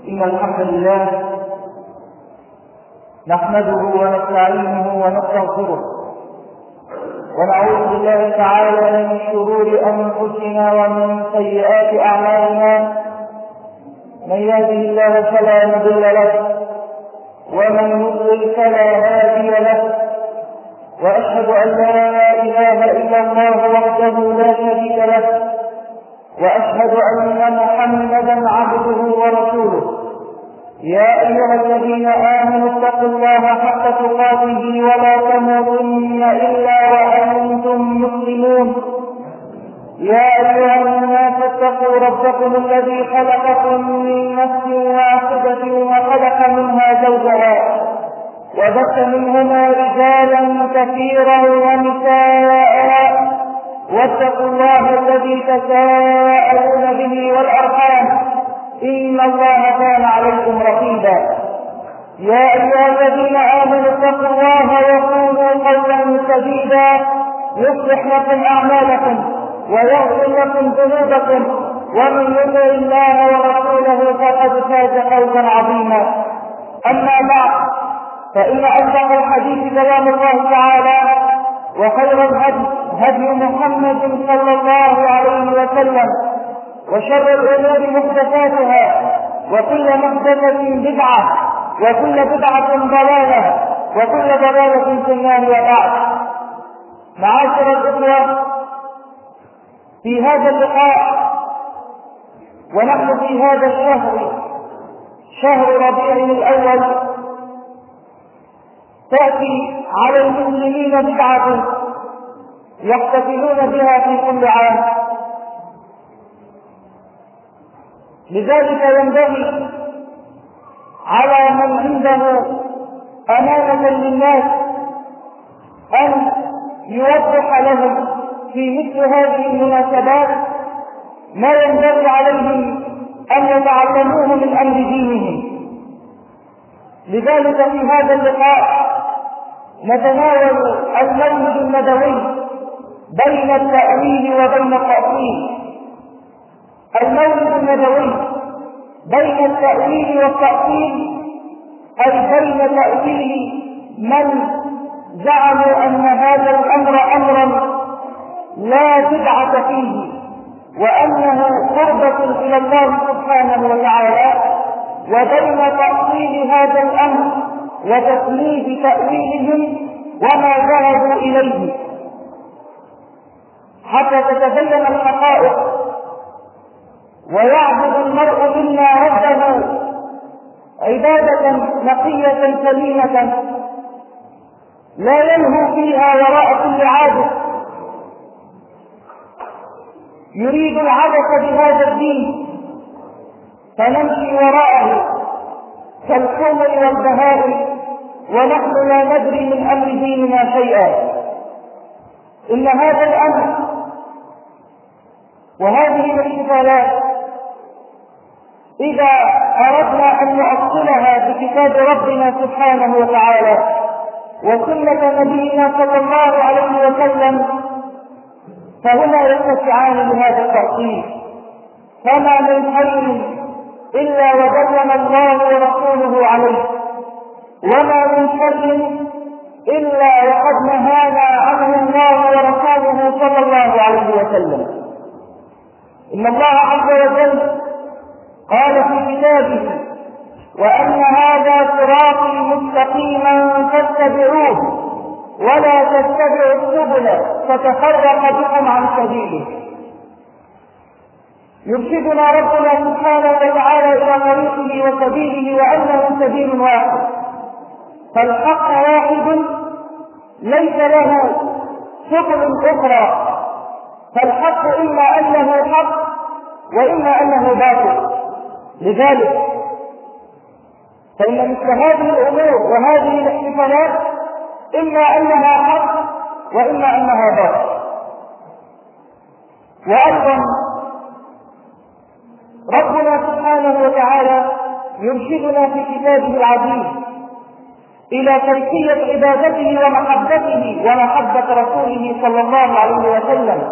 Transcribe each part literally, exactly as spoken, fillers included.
إن الحمد لله نحمده ونستعينه ونستغفره ونعوذ بالله تعالى من شرور أنفسنا ومن سيئات أعمالنا. من يهده الله فلا مضل له ومن يضلل فلا هادي له، وأشهد أن لا إله إلا الله وحده لا شريك له، وأشهد أن محمدا عبده ورسوله. يا أيها الذين آمنوا اتقوا الله حق تقاته ولا تموتن إلا وأنتم مسلمون. يا أيها الناس اتقوا ربكم الذي خلقكم من نفس واحدة وخلق منها زوجها وبث منهما رجالا كثيرا ونساء، واتقوا الله الذي تساءلون به والأرحام إن الله كان عليكم رقيبا. يا أيها الذين آمنوا اتقوا الله وقولوا قولا سديدا يصلح لكم أعمالكم ويغفر لكم ذنوبكم، ومن يطع الله ورسوله فقد فاز فوزا عظيما. أما بعد، فإن أصدق الحديث كلام الله تعالى، وخير الهدي هدي محمد صلى الله عليه وسلم، وشر الأمور محدثاتها، وكل محدثة بدعة، وكل بدعة ضلالة، وكل ضلالة في النار. وبعد، معاشر الإخوة، في هذا اللقاء ونحن في هذا الشهر، شهر ربيع الأول، تأتي على المسلمين بدعة يحتفلون بها في كل عام. لذلك ينبغي على من عنده أمانة للناس أن يوضح لهم في مثل هذه المناسبات ما ينبغي عليهم أن يتعلموه من أمر دينهم. لذلك في هذا اللقاء نتناول المولد النبوي بين التأويل وبين التأصيل. المولد النبوي بين التأويل والتأصيل، أي بين تأويل من زعموا أن هذا الأمر أمرا لا بدعة فيه وأنه قربة إلى الله سبحانه وتعالى، وبين تأصيل هذا الأمر وتسميد تأويلهم وما ذهبوا إليه، حتى تتبين الحقائق ويعبد المرء منا ربه عبادة نقية سليمة لا يلهو فيها وراء كل عابد يريد العبث بهذا الدين فنمشي وراءه كالحمر والبهائم ونحن لا ندري من أمر ديننا شيئا. إن هذا الأمر وهذه الاحتفالات إذا أردنا أن نؤصلها بكتاب ربنا سبحانه وتعالى وسنة نبينا صلى الله عليه وسلم فهما يتسعان لهذا التأصيل. فما من خير إلا ودلنا الله ورسوله عليه، وما من شر إلا وقد نهانا عنه الله ورسوله صلى الله عليه وسلم. إن الله عز وجل قال في كتابه: وأن هذا صراطي مستقيما فاتبعوه ولا تتبعوا السبل فتفرق بكم عن سبيله. يرشدنا ربنا سبحانه وتعالى إلى طريقه وسبيله وأنه سبيل واحد، فالحق واحد ليس له سبل أخرى، فالحق إما أنه حق وإما أنه باطل. لذلك فإن مثل هذه الأمور وهذه الاحتفالات إما أنها حق وإما أنها باطل. وأيضا ربنا سبحانه وتعالى يرشدنا في كتابه العزيز إلى كيفية عبادته ومحبته ومحبة رسوله صلى الله عليه وسلم،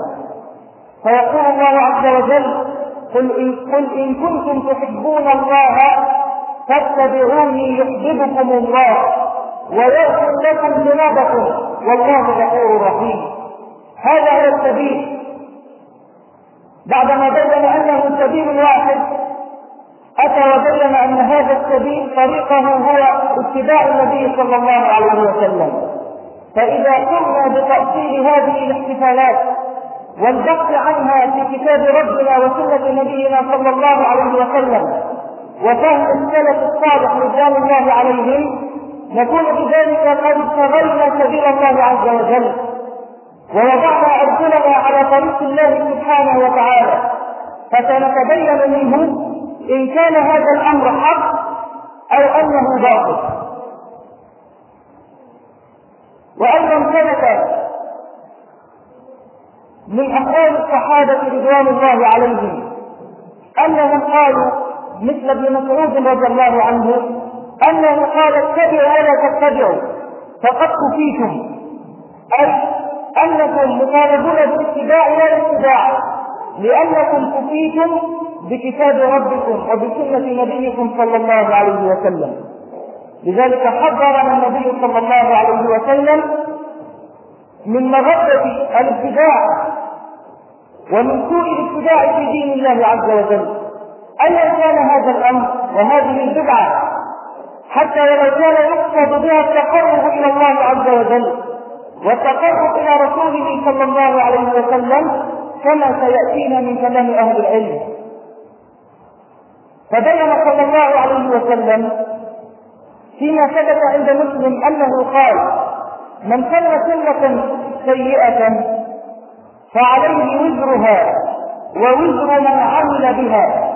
فيقول الله عز وجل: قل إن, قل إن كنتم تحبون الله فاتبعوني يحببكم الله ويغفر لكم ذنوبكم والله غفور رحيم. هذا هو السبيل. بعدما بين انه سبيل واحد اتى وبين ان هذا السبيل طريقه هو اتباع النبي صلى الله عليه وسلم. فاذا قمنا بتاصيل هذه الاحتفالات والبحث عنها في كتاب ربنا وسنه نبينا صلى الله عليه وسلم وفهم السلف الصالح رضوان الله عليهم، نكون بذلك قد ابتغينا سبيل الله عز وجل ووضعنا ارجلنا على طريق الله سبحانه وتعالى، فسنتبين منه ان كان هذا الامر حق او انه باطل. وايضا ثبت من اقوال الصحابه رضوان الله عليهم انهم قالوا مثل ابن مسعود رضي الله عنه انه قال اتبعوا ولا تتبعوا فقد كفيتم، اي انكم مطالبون بالاتباع ولا الاتباع لانكم كفيتم بكتاب ربكم وبسنه نبيكم صلى الله عليه وسلم. لذلك حذرنا النبي صلى الله عليه وسلم من مغبه الابتداع ومن سوء الابتداع في دين الله عز وجل، ايا كان هذا الامر وهذه البدعه، حتى ولو كان يقصد بها التقرب الى الله عز وجل والتقرب الى رسوله صلى الله عليه وسلم كما سياتينا من كلام اهل العلم. فبين صلى الله عليه وسلم فيما ثبت عند مسلم انه قال: من سن سنه سيئه فعليه وزرها ووزر من عمل بها.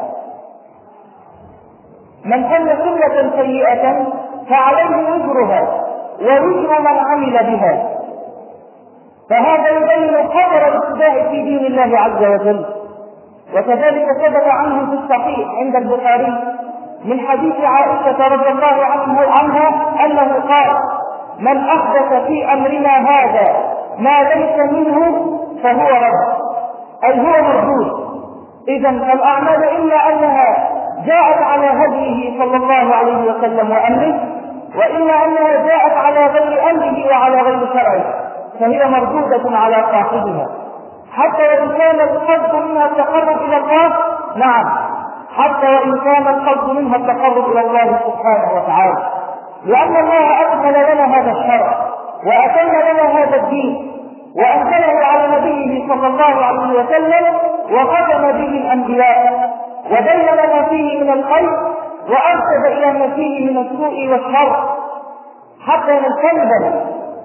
من سن سنه سيئه فعليه وزرها ووزر من عمل بها. فهذا يبين خطر الابتداع في دين الله عز وجل. وكذلك ثبت عنه في الصحيح عند البخاري من حديث عائشه رضي الله عنها انه قال: من احدث في امرنا هذا ما ليس منه فهو رد، اي هو مردود. اذا الاعمال الا انها جاءت على هديه صلى الله عليه وسلم وامره، والا انها جاءت على غير امره وعلى غير شرعه فهي مردوده على صاحبها، حتى وان كان القصد منها التقرب الى الله. نعم، حتى وان كان القصد منها التقرب الى الله سبحانه وتعالى، لان الله اكمل لنا هذا الشرع واتم لنا هذا الدين وانزله على نبيه صلى الله عليه وسلم وختم به الانبياء وبين لنا فيه من الخير وارشد الى ما فيه من السوء والشر حتى نجتنبه.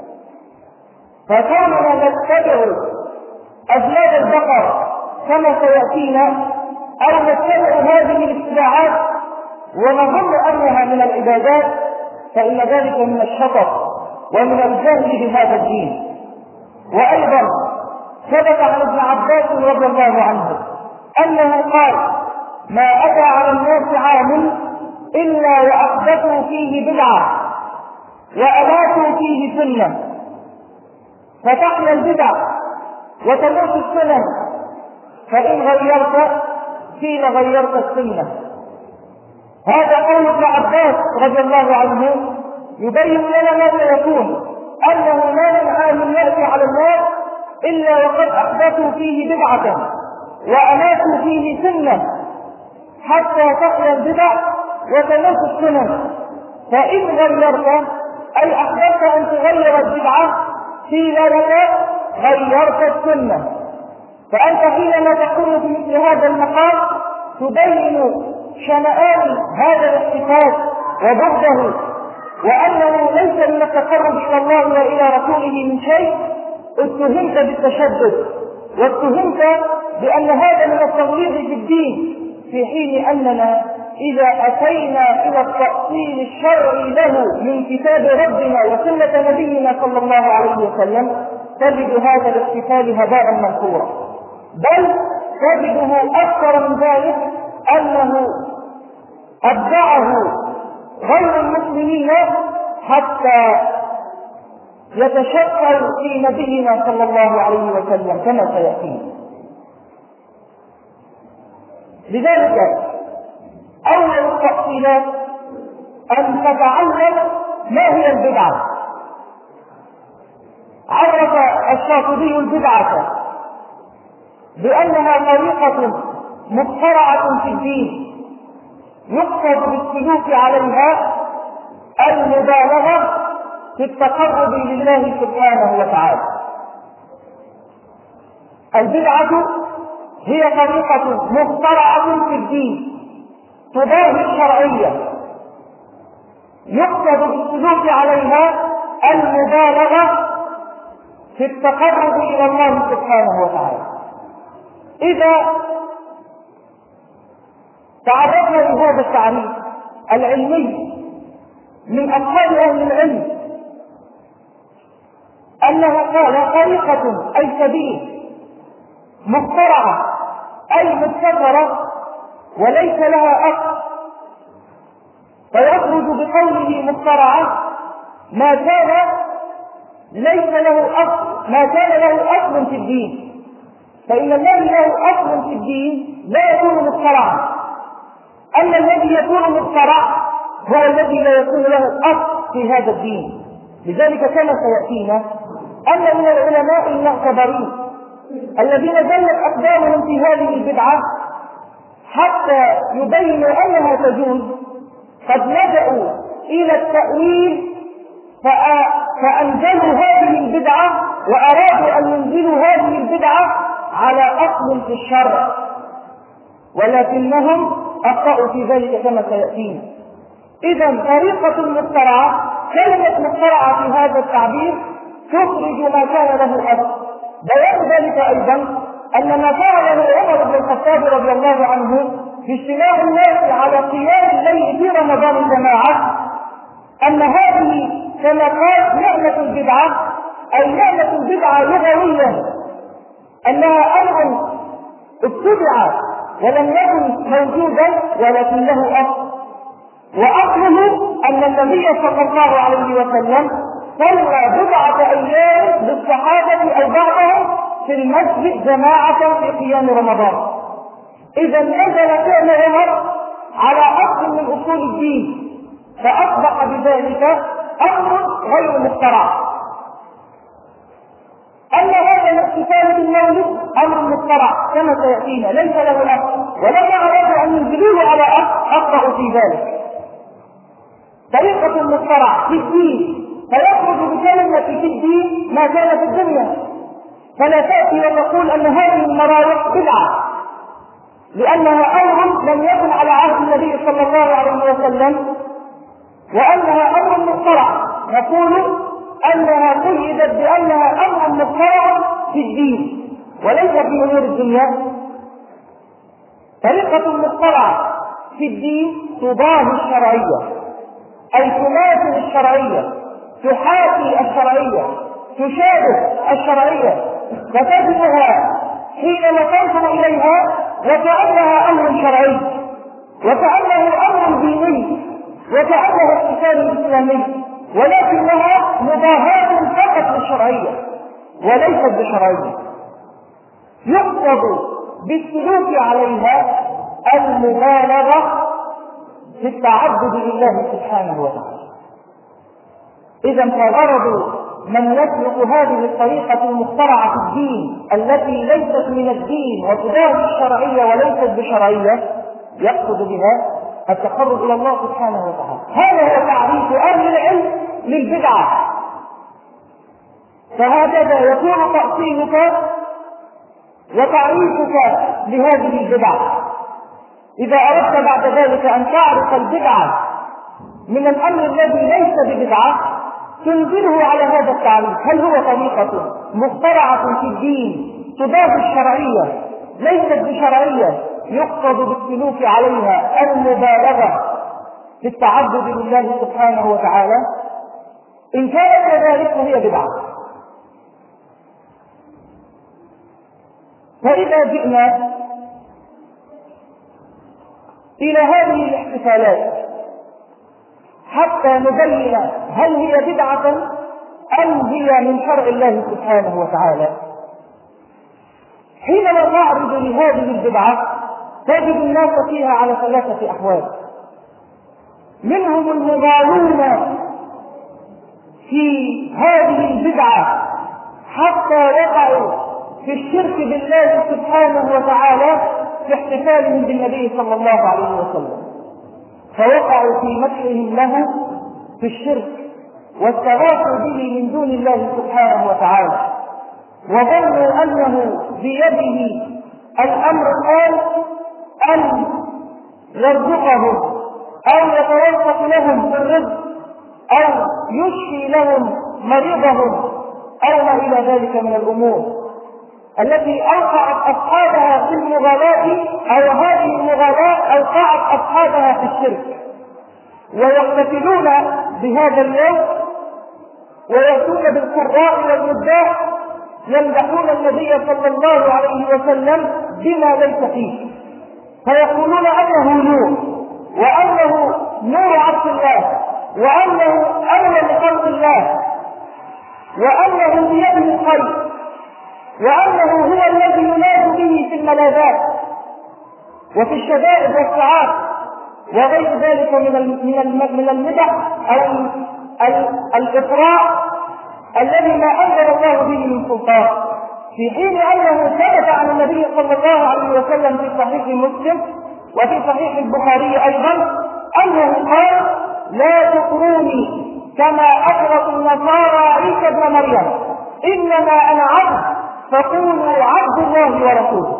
فكوننا نتبع ازواج البقر كما سياتينا او نتبع هذه الاتباعات ونظن انها من العبادات فان ذلك من الشطط ومن الجهل بهذا الدين. وايضا ثبت عن ابن عباس رضي الله عنه انه قال: ما اتى على الناس عام الا واحدثوا فيه بدعه واماتوا فيه سنه، فتحيا البدع وتموت السنن، فان غيرت قيل غيرت السنه. هذا قول ابن عباس رضي الله عنه يبين لنا ما سيكون، انه ما من عام ياتي على الناس الا وقد احدثوا فيه بدعه واماتوا فيه سنه حتى تحيا البدع وتموت السنن. فان غيرت اي احببت ان تغير البدعه قيل لك غيرت السنه. فانت حينما تكون في مثل هذا المقام تبين شنآن هذا الاحتفال وبعده، وانه ليس من التقرب الى الله والى رسوله من شيء. اتهمت بالتشدد واتهمت بان هذا من التغليظ في الدين، في حين اننا اذا اتينا الى التأصيل الشرعي له من كتاب ربنا وسنة نبينا صلى الله عليه وسلم تجد هذا الاحتفال هباء منثورا، بل تجده اكثر من ذلك انه ابدعه غير المسلمين حتى يتشكل في نبينا صلى الله عليه وسلم كما سيأتي. لذلك أول التفصيلات أن تتعلم ما هي البدعة. عرف الشاطبي البدعة بأنها طريقة مخترعة في الدين يقصد بالسلوك عليها المبالغة في التقرب لله سبحانه وتعالى. البدعة هي طريقة مخترعة في الدين تضاهي الشرعية يقصد بالسلوك عليها المبالغة في التقرب إلى الله سبحانه وتعالى. إذا تعرفنا لهذا التعريف العلمي من أصحاب أهل العلم أنه قال طريقة أي سبيل مخترعة أي مبتكرة وليس لها أصل، فيخرج بقوله مخترعة ما كان ليس له أصل، ما كان له أصل في الدين، فإن الذي له أصل في الدين لا يكون مخترعا، أما الذي يكون مخترع هو الذي لا يكون له أصل في هذا الدين. لذلك كما سيأتينا أن من العلماء المعتبرين الذين زلت أقدامهم في هذه البدعة حتى يبينوا أنها تجوز قد لجأوا إلى التأويل فأنزلوا هذه البدعة وأرادوا أن ينزلوا هذه البدعة على أصل في الشرع، ولكنهم أخطأوا في ذلك كما سيأتينا. إذن طريقة مخترعة، كلمة مخترعة في هذا التعبير تخرج ما كان له أصل. بيان ذلك أيضا أن ما فعله عمر بن الخطاب رضي الله عنه في اجتماع الناس على قيام الليل في رمضان الجماعة، أن هذه كما قال نعمة البدعة، أي نعمة البدعة لغويا أنها أمر ابتدع ولم يكن موجودا ولكن له أصل، وأصله أن النبي صلى الله عليه وسلم صلى بضعة أيام بالصحابة أو بعضهم في المسجد جماعة في قيام رمضان. إذا نزل فعل عمر على أصل من أصول الدين، فأصبح بذلك أمر غير مخترع. أما هذا الاحتفال بالمولد أمر مخترع كما سيأتينا ليس له أصل، ولما أرادوا أن ينزلوه على أصل أخطأوا في ذلك. طريقة مخترع في الدين فيخرج بكلمة في الدين ما كان في الدنيا، فلا تأتي وتقول أن هذه المراوح بدعة لأنها أمر لم يكن على عهد النبي صلى الله عليه وسلم وأنها أمر مخترع، نقول أنها قيدت بأنها أمر مخترع في الدين وليس في أمور الدنيا. طريقة مخترعة في الدين تضاهي الشرعية، أي تماثل الشرعية، تحاكي الشرعية، تشابه الشرعية، فتجدها حينما تنظر إليها وكأنها أمر شرعي، وكأنه أمر ديني، وكأنه احتفال إسلامي، ولكنها مضاهاة فقط للشرعية وليست بشرعية. يقصد بالسلوك عليها المبالغة في التعبد لله سبحانه وتعالى. إذا فالغرض من يسلك هذه الطريقة المخترعة في الدين التي ليست من الدين وتضاهي الشرعية وليست بشرعية يقصد بها التقرب إلى الله سبحانه وتعالى. هذا هو تعريف أهل العلم للبدعة. فهكذا يكون تأصيلك وتعريفك لهذه البدعة. إذا أردت بعد ذلك أن تعرف البدعة من الأمر الذي ليس ببدعة تنزله على هذا التعريف. هل هو طريقة مخترعة في الدين تضاهي الشرعية ليست بشرعية يقصد بالسلوك عليها المبالغة في التعبد لله سبحانه وتعالى؟ إن كانت كذلك فهي بدعة. فإذا جئنا إلى هذه الاحتفالات حتى نبين هل هي بدعة أم هي من شرع الله سبحانه وتعالى، حينما تعرض لهذه البدعة تجد الناس فيها على ثلاثة أحوال. منهم المغالون في هذه البدعة حتى وقعوا في الشرك بالله سبحانه وتعالى في احتفالهم بالنبي صلى الله عليه وسلم، فوقعوا في مدحهم له في الشرك واستغاثوا به من دون الله سبحانه وتعالى، وظنوا أنه بيده الأمر الآن أن يرزقهم أو يتوسط لهم في الرزق أو يشفي لهم مريضهم أو ما إلى ذلك من الأمور التي أوقعت أصحابها في المغالاة، أو هذه المغالاة أوقعت أصحابها في الشرك، ويحتفلون بهذا اليوم ويأتون بالقراء والمداح يمدحون النبي صلى الله عليه وسلم بما ليس فيه، فيقولون أنه نور، وأنه نور عرش الله، وأنه أولى لخلق الله، وأنه بيده الخير، وأنه هو الذي يناد به في الملاذات وفي الشدائد والصعاب وغير ذلك من من المدح أو الإطراء الذي ما أنزل الله به من سلطان، في حين أنه ثبت عن النبي صلى الله عليه وسلم في صحيح مسلم وفي صحيح البخاري أيضا أنه قال: لا تطروني كما أطرت النصارى عيسى ابن مريم، إنما أنا عبد فقولوا عبد الله ورسوله.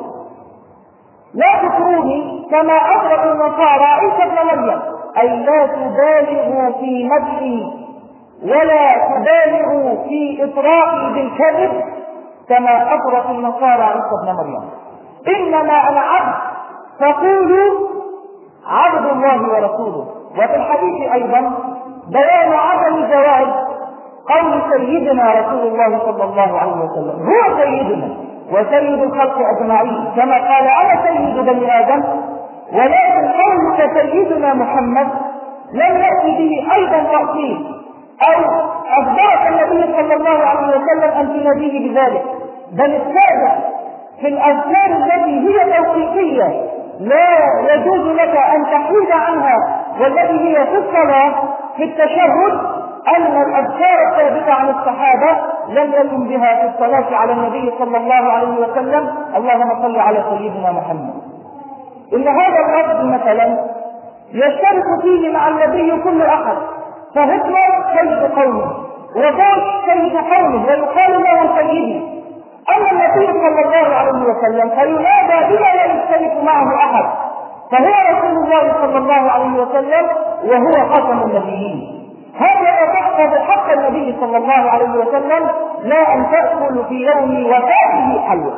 لا تطروني كما أطرت النصارى عيسى ابن مريم، أي لا تبالغوا في مدحي ولا تبالغوا في إطراء بالكذب كما أطرت النصارى عيسى ابن مريم، إنما أنا عبد فقولوا عبد الله ورسوله. وفي الحديث أيضا بيان عدم جواز قول سيدنا رسول الله صلى الله عليه وسلم، هو سيدنا وسيد الخلق أجمعين كما قال: أنا سيد بني آدم، ولكن قولك سيدنا محمد لم يأتي به أيضا تأصيل أو أخبرك النبي صلى الله عليه وسلم أن تناديه بذلك، بل السادة في الأذكار التي هي توقيفية لا يجوز لك أن تحيد عنها، والتي هي في الصلاة في التشهد، أن الأذكار الثابتة عن الصحابة لم يكن بها في الصلاة على النبي صلى الله عليه وسلم: اللهم صل على سيدنا محمد. إن هذا اللفظ مثلا يشترك فيه مع النبي كل أحد، فهتلر سيد قومه، وبوش سيد قومه ويقال له سيدي. أما النبي صلى الله عليه وسلم فينادى بما لا يختلف معه أحد، فهو رسول الله صلى الله عليه وسلم وهو خاتم النبيين. هذا تحفظ حق النبي صلى الله عليه وسلم، لا أن تأكل في يوم وفاته حلوى.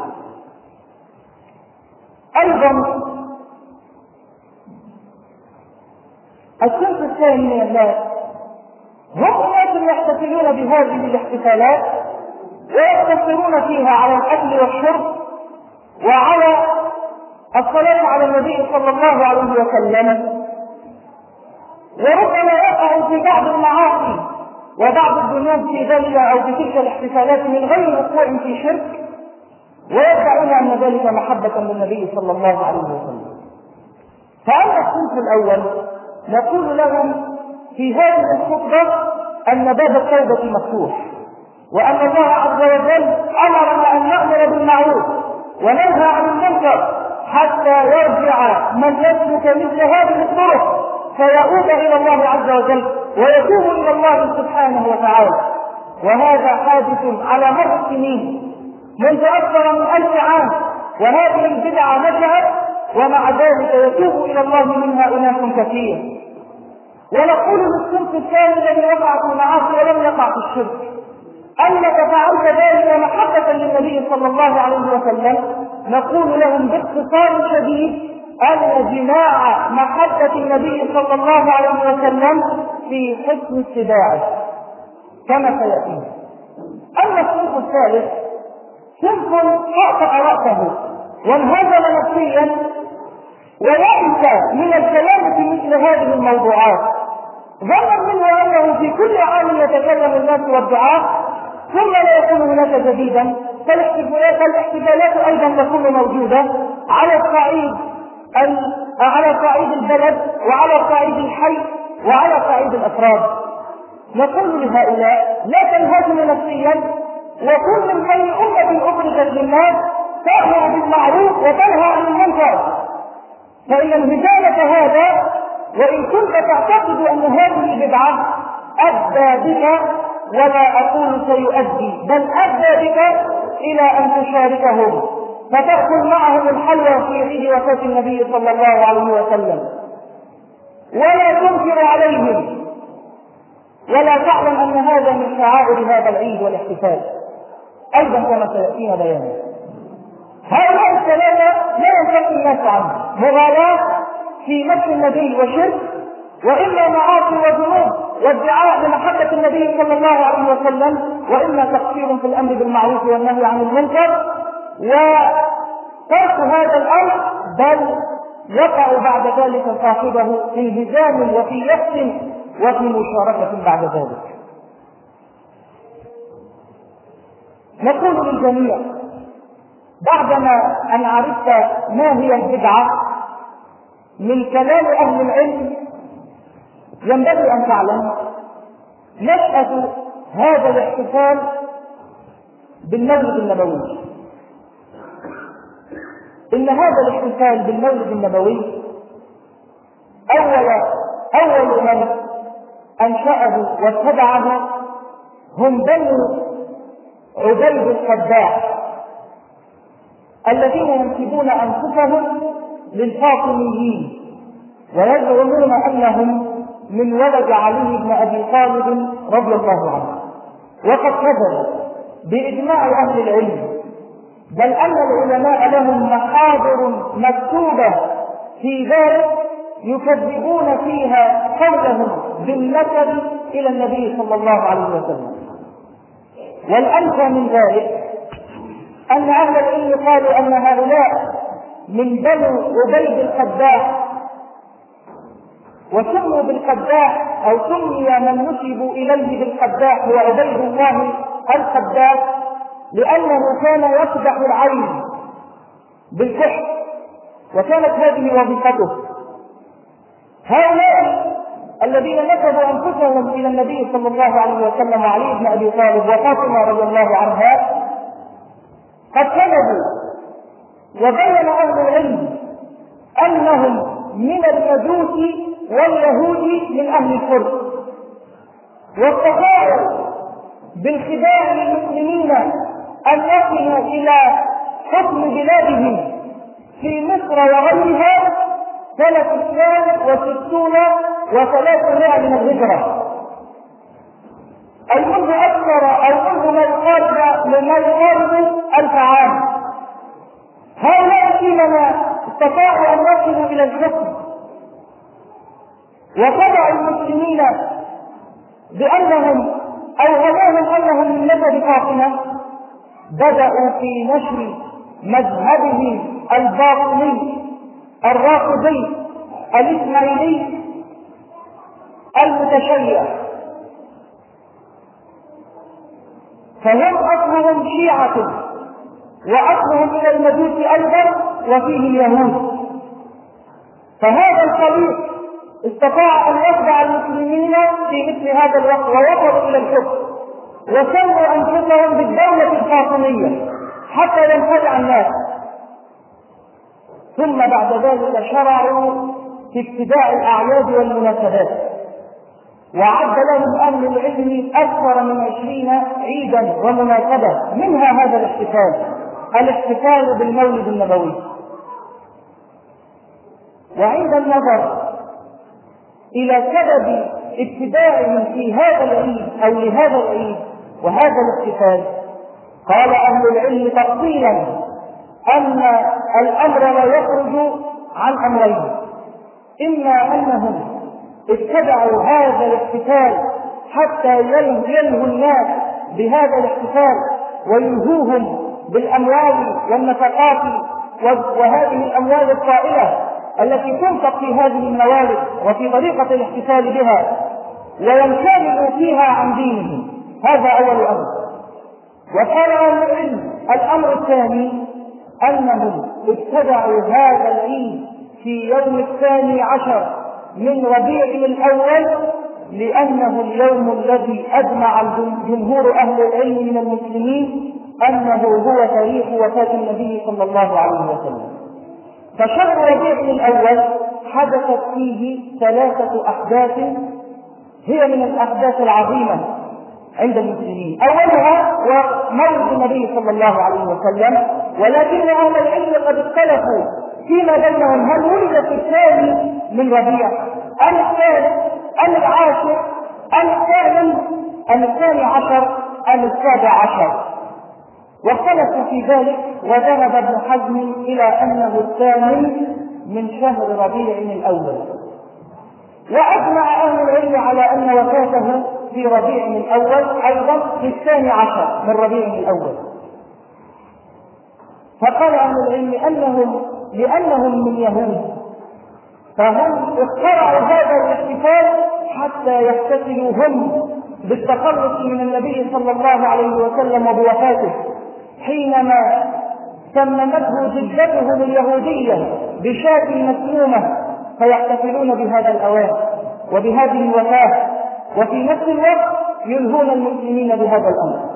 أيضا الصنف الثاني من الناس هم الناس يحتفلون بهذه الاحتفالات ويقتصرون فيها على الأكل والشرب وعلى الصلاة على النبي صلى الله عليه وسلم، وربما يقع في بعض المعاصي وبعض الذنوب في ذلك أو في تلك الاحتفالات من غير وقوع في شرك، ويدعون أن ذلك محبة للنبي صلى الله عليه وسلم. فأما الصنف الأول نقول لهم في هذه الخطبة أن باب التوبة مفتوح، وأن الله عز وجل أمرنا أن نأمر بالمعروف وننهى عن المنكر حتى يرجع من يسلك مثل هذه الطرق فيعود إلى الله عز وجل ويتوب إلى الله سبحانه وتعالى. وهذا حادث على مر السنين منذ أكثر من ألف عام، وهذه البدعة نشأت ومع ذلك يتوب إلى الله منها أناس كثير. ونقول للصنف الثاني الذي وقع في المعاصي ولم يقع في الشرك: أنك فعلت ذلك محبة للنبي صلى الله عليه وسلم، نقول لهم باختصار شديد أن جماع محبة النبي صلى الله عليه وسلم في حسن اتباعه كما سيأتي. أما الصنف الثالث صنف أعطى رأسه وانهزم نفسيا ويأس من الكلام في مثل هذه الموضوعات، ظنا منه أنه في كل عام يتكلم الناس والدعاء ثم لا يكون هناك جديدا، فالاحتفالات أيضا تكون موجودة على الصعيد على صعيد البلد وعلى صعيد الحي وعلى صعيد الأفراد. نقول لهؤلاء لا تنهزموا نفسيا، وكل من خير أمة أخرجت للناس تأمر بالمعروف وتنهى عن المنكر. فإن انهزامك هذا وإن كنت تعتقد أن هذه بدعة أدى بك، ولا أقول سيؤدي، بل أدى بك إلى أن تشاركهم فتأكل معهم الحلوى في عيد وفاة النبي صلى الله عليه وسلم، ولا تنكر عليهم، ولا تعلم أن هذا من شعائر هذا العيد والاحتفال. أيضا كما سيأتينا بيانا، هؤلاء الثلاثة لا ينفك الناس عنه، مغالاة في مدح النبي وشرك، وإما معاصي وذنوب وادعاء لمحبة النبي صلى الله عليه وسلم، وإما تقصير في الأمر بالمعروف والنهي عن المنكر وترك هذا الأمر، بل يقع بعد ذلك صاحبه في انهزام وفي يأس وفي مشاركة بعد ذلك. نقول للجميع بعدما أن عرفت ما هي البدعة من كلام أهل العلم، ينبغي أن تعلم نشأة هذا الاحتفال بالمولد النبوي. إن هذا الاحتفال بالمولد النبوي أول أول من أنشأه واتبعه هم بنو عبيد القداح، الذين ينسبون أنفسهم للفاطميين ويزعمون أنهم من ولد علي بن أبي طالب رضي الله عنه، وقد كذبوا بإجماع أهل العلم، بل أن العلماء لهم محاضر مكتوبة في ذلك يكذبون فيها قولهم بالنسب إلى النبي صلى الله عليه وسلم. والأنفى من ذلك أن أهل العلم قالوا أن هؤلاء من بنو عبيد القداح، وسموا بالقداح أو سمي من نسبوا إليه بالقداح هو عبيد الله القداح، لأنه كان يقدح العين بالكحل، وكانت هذه وظيفته. هؤلاء الذين نسبوا أنفسهم إلى النبي صلى الله عليه وسلم وعلي بن أبي طالب وفاطمة رضي الله عنها قد كذبوا، وبين أهل العلم أنهم من المجوس واليهود من أهل الفرس، واستطاعوا بالخداع للمسلمين أن يصلوا إلى حكم بلادهم في مصر وغيرها سنة اثنان وستون وثلاثمائة من الهجرة، أي منذ أكثر أو منذ ما يقارب ما يقارب ألف عام. هؤلاء حينما استطاعوا أن يصلوا إلى الحكم وخدعوا المسلمين بأنهم أوهموهم أنهم من نسب فاطمة، بدأوا في نشر مذهبهم الباطني الرافضي الإسماعيلي المتشيع، فهم أصلهم شيعة وأصلهم من المجوس أيضا وفيهم يهود. فهذا الخليط استطاع أن يخدع المسلمين في مثل هذا الوقت ووصلوا إلى الحكم وسموا أنفسهم بالدولة الفاطمية حتى ينخدع الناس، ثم بعد ذلك شرعوا في ابتداء الأعياد والمناسبات، وعد لهم أهل العلم أكثر من عشرين عيدا ومناسبة، منها هذا الاحتفال الاحتفال بالمولد النبوي. وعند النظر إلى سبب ابتدائهم في هذا العيد أو لهذا العيد وهذا الاحتفال، قال أهل العلم تفصيلا أن الأمر لا يخرج عن أمرين: إما أنهم ابتدعوا هذا الاحتفال حتى يلهوا الناس بهذا الاحتفال ويلهوهم بالأموال والنفقات وهذه الأموال الطائلة التي تنفق في هذه الموارد وفي طريقة الاحتفال بها، وينشغلوا فيها عن دينهم. هذا أول أمر. وقال أهل العلم الأمر الثاني أنهم ابتدعوا هذا العيد في يوم الثاني عشر من ربيع الأول لأنه اليوم الذي أجمع جمهور أهل العلم من المسلمين أنه هو تاريخ وفاة النبي صلى الله عليه وسلم. فشهر ربيع الأول حدثت فيه ثلاثة أحداث هي من الأحداث العظيمة عند المسلمين. أولها ومولد النبي صلى الله عليه وسلم، ولكن أهل العلم قد اختلفوا فيما بينهم هل ولد في الثاني من ربيع أم الثالث أم العاشر أم الثامن أم الثاني عشر أم السابع عشر، واختلفوا في ذلك، وذهب ابن حزم إلى أنه الثامن من شهر ربيع الأول. وأجمع أهل العلم على أن وفاته في ربيع الأول أيضا في الثاني عشر من ربيع الأول. فقال أهل العلم أنهم لأنهم من يهود فهم اخترعوا هذا الاحتفال حتى يحتفلوا هم بالتخلص من النبي صلى الله عليه وسلم وبوفاته، حينما سممته جدتهم اليهودية بشاة مسمومة، فيحتفلون بهذا الأوان وبهذه الوفاة، وفي نفس الوقت يلهون المسلمين بهذا الأمر.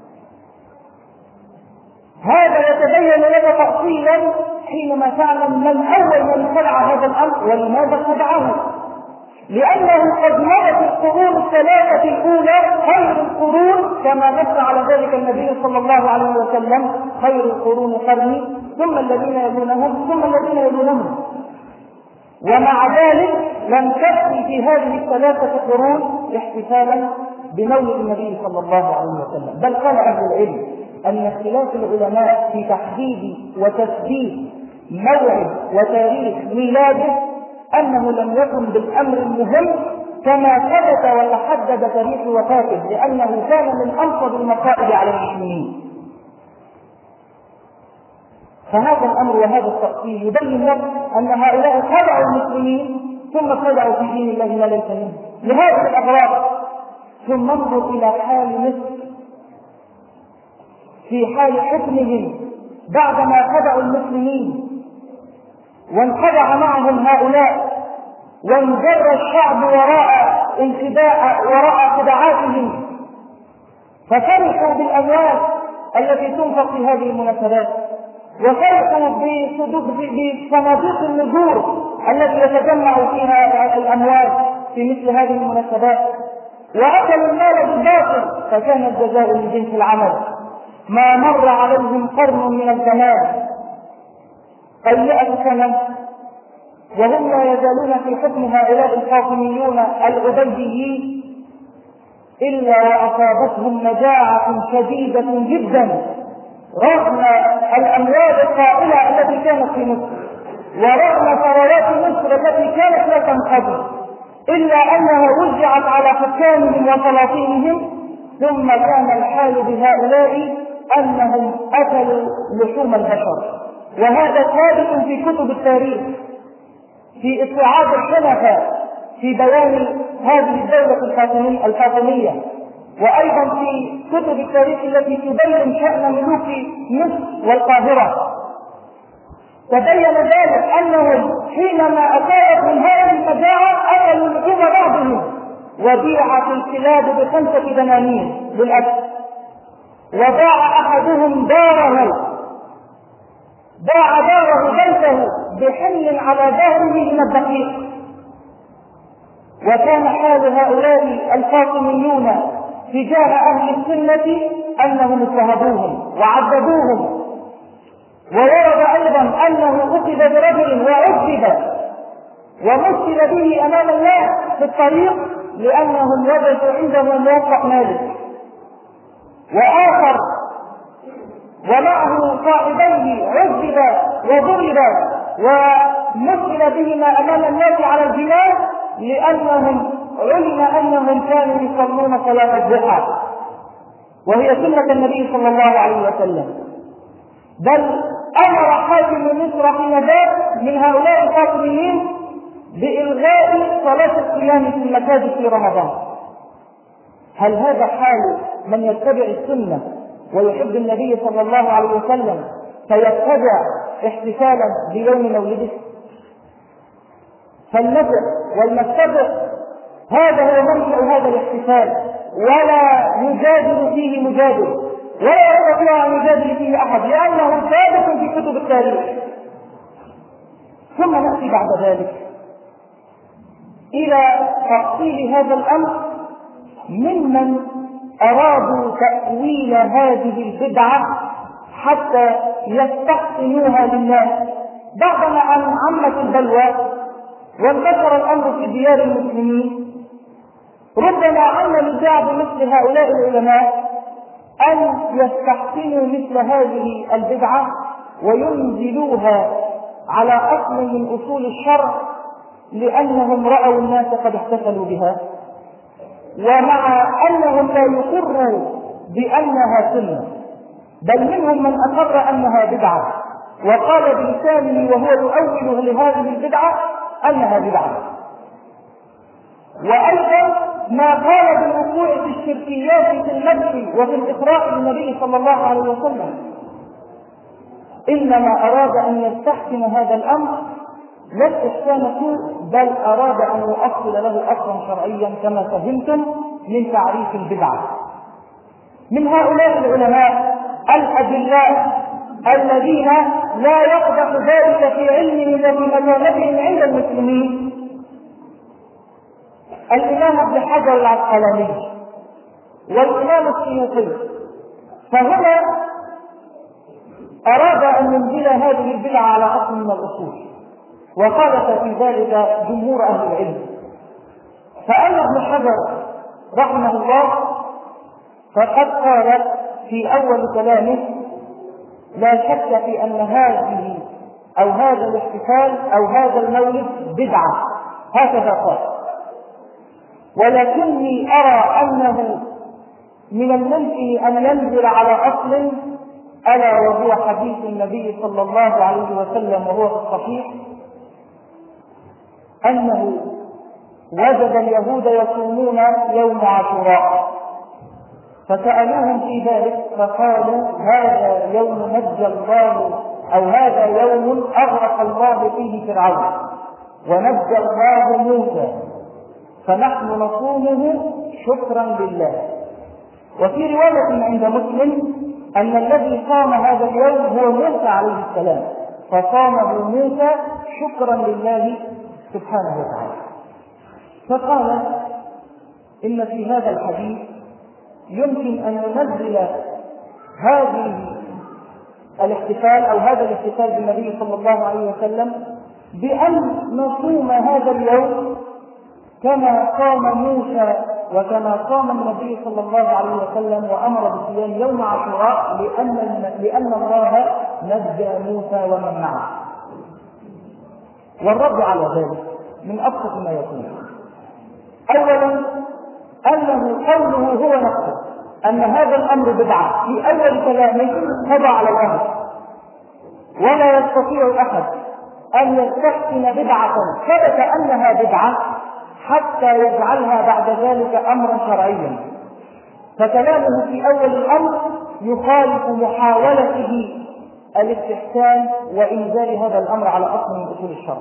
هذا يتبين لك تفصيلا حينما تعلم من أول من ابتدع هذا الأمر ولماذا ابتدعه، لأنه قد مضت القرون الثلاثة الأولى خير القرون كما نص على ذلك النبي صلى الله عليه وسلم: خير القرون قرني ثم الذين يلونهم ثم الذين يلونهم. ومع ذلك لم تكفي في هذه الثلاثة قرون احتفالا بمولد النبي صلى الله عليه وسلم، بل قال أهل العلم أن اختلاف العلماء في تحديد وتثبيت موعد وتاريخ ميلاده أنه لم يكن بالأمر المهم كما ثبت وتحدد تاريخ وفاته، لأنه كان من أنصب المصائب على المسلمين. فهذا الأمر وهذا التفصيل يبين لك أن هؤلاء خدعوا المسلمين ثم خدعوا في دين الله ما ليس منه لهذه الأغراض. ثم انظر إلى حال مصر في حال حكمهم بعدما خدعوا المسلمين وانخدع معهم هؤلاء، وانجر الشعب وراء انخداع وراء خدعاتهم، ففرحوا بالأموال التي تنفق في هذه المناسبات، وفرحوا بصناديق النجور التي يتجمع فيها الأموال في مثل هذه المناسبات، وأكلوا المال بالباطل، فكان الجزاء من جنس العمل. ما مر عليهم قرن من الزمان أي مئة سنة وهم لا يزالون في حكم هؤلاء الفاطميون العبيديين إلا وأصابتهم مجاعة شديدة جدا رغم الأموال الطائلة التي كانت في مصر ورغم ثروات مصر التي كانت لا تنقضي، إلا أنها وزعت على حكامهم وسلاطينهم. ثم كان الحال بهؤلاء أنهم أكلوا لحوم البشر، وهذا ثابت في كتب التاريخ في استيعاب الحنفاء في بيان هذه الدولة الفاطمية، وأيضا في كتب التاريخ التي تبين شأن ملوك مصر والقاهرة. تبين ذلك أنهم حينما أصابتهم هذه المجاعة أكلوا لحوم بعضهم، وبيعت الكلاب بخمسة دنانير بالأكل، وباع أحدهم داره باع داره بيته بحمل على ظهره من الدقيق. وكان حال هؤلاء الفاطميون تجاه أهل السنة أنهم اضطهدوهم وعذبوهم، وورد أيضا أنه أخذ برجل وعذب ومثل به أمام الناس في الطريق لأنهم وجدوا عنده موقع مالك، وآخر ومعه صاحبيه عذب وضرب ومثل بهما أمام الناس على الجنان لأنهم علم أنهم كانوا يصلون صلاة الضحى وهي سنة النبي صلى الله عليه وسلم. بل أمر حاكم مصر حين ذاك من هؤلاء الفاطميين بإلغاء صلاة القيام في المساجد في رمضان. هل هذا حال من يتبع السنة ويحب النبي صلى الله عليه وسلم فيتبع احتفالا بيوم مولده؟ فلنبع ولنتبع هذا هو منشأ هذا الاحتفال، ولا يجادل فيه مجادل، ولا يستطيع أن يجادل فيه أحد، لأنه ثابت في كتب التاريخ. ثم نأتي بعد ذلك إلى تفصيل هذا الأمر ممن أرادوا تأويل هذه البدعة حتى يستحسنوها للناس بعدما أن عمت البلوى وانتشر الأمر في ديار المسلمين. ربما عم لبعض مثل هؤلاء العلماء أن يستحسنوا مثل هذه البدعة وينزلوها على أصل من أصول الشرع، لأنهم رأوا الناس قد احتفلوا بها، ومع أنهم لا يقروا بأنها سنة، بل منهم من أقر أنها بدعة وقال بلسانه وهو يؤول لهذه البدعة أنها بدعة. وأيضا ما قال بالوقوع في الشركيات في المدح وفي الإقراء للنبي صلى الله عليه وسلم، إنما أراد أن يستحسن هذا الأمر لا استحسان سوء، بل أراد أن يؤصل له أصلا شرعيا كما فهمتم من تعريف البدعة. من هؤلاء العلماء الأدلاء الذين لا يقدح ذلك في علمهم وفي مكانتهم عند المسلمين الإمام ابن حجر العسقلاني والإمام السيوطي، فهنا أراد أن ينزل هذه البدعة على أصل من الأصول، وخالف في ذلك جمهور أهل العلم. فأما ابن حجر رحمه الله فقد قال في أول كلامه: لا شك في أن هذه أو هذا الاحتفال أو هذا المولد بدعة، هكذا قال، ولكني أرى أنه من الممكن أن ينزل على أصل، ألا وهو حديث النبي صلى الله عليه وسلم وهو في الصحيح أنه وجد اليهود يصومون يوم عاشوراء فسألوهم في ذلك فقالوا: هذا يوم نجى الله، أو هذا يوم أغرق الله فيه فرعون ونجى الله موسى، فنحن نصومه شكرا لله. وفي رواية عند مسلم أن الذي صام هذا اليوم هو موسى عليه السلام، فصامه موسى شكرا لله سبحانه وتعالى. فقال: إن في هذا الحديث يمكن أن ننزل هذه الاحتفال أو هذا الاحتفال بالنبي صلى الله عليه وسلم بأن نصوم هذا اليوم كما قام موسى وكما قام النبي صلى الله عليه وسلم وأمر بصيام يوم عاشوراء، لأن لأن الله نجى موسى ومن معه. والرد على ذلك من أبسط ما يكون: أولا أنه قوله هو نفسه أن هذا الأمر بدعة في أول كلامه تبع على الأمر، ولا يستطيع أحد أن يستحسن بدعة ثبت أنها بدعة حتى يجعلها بعد ذلك أمرا شرعيا. فكلامه في أول الأمر يخالف محاولته الاستحسان وإنزال هذا الأمر على أصل من أصول الشرع.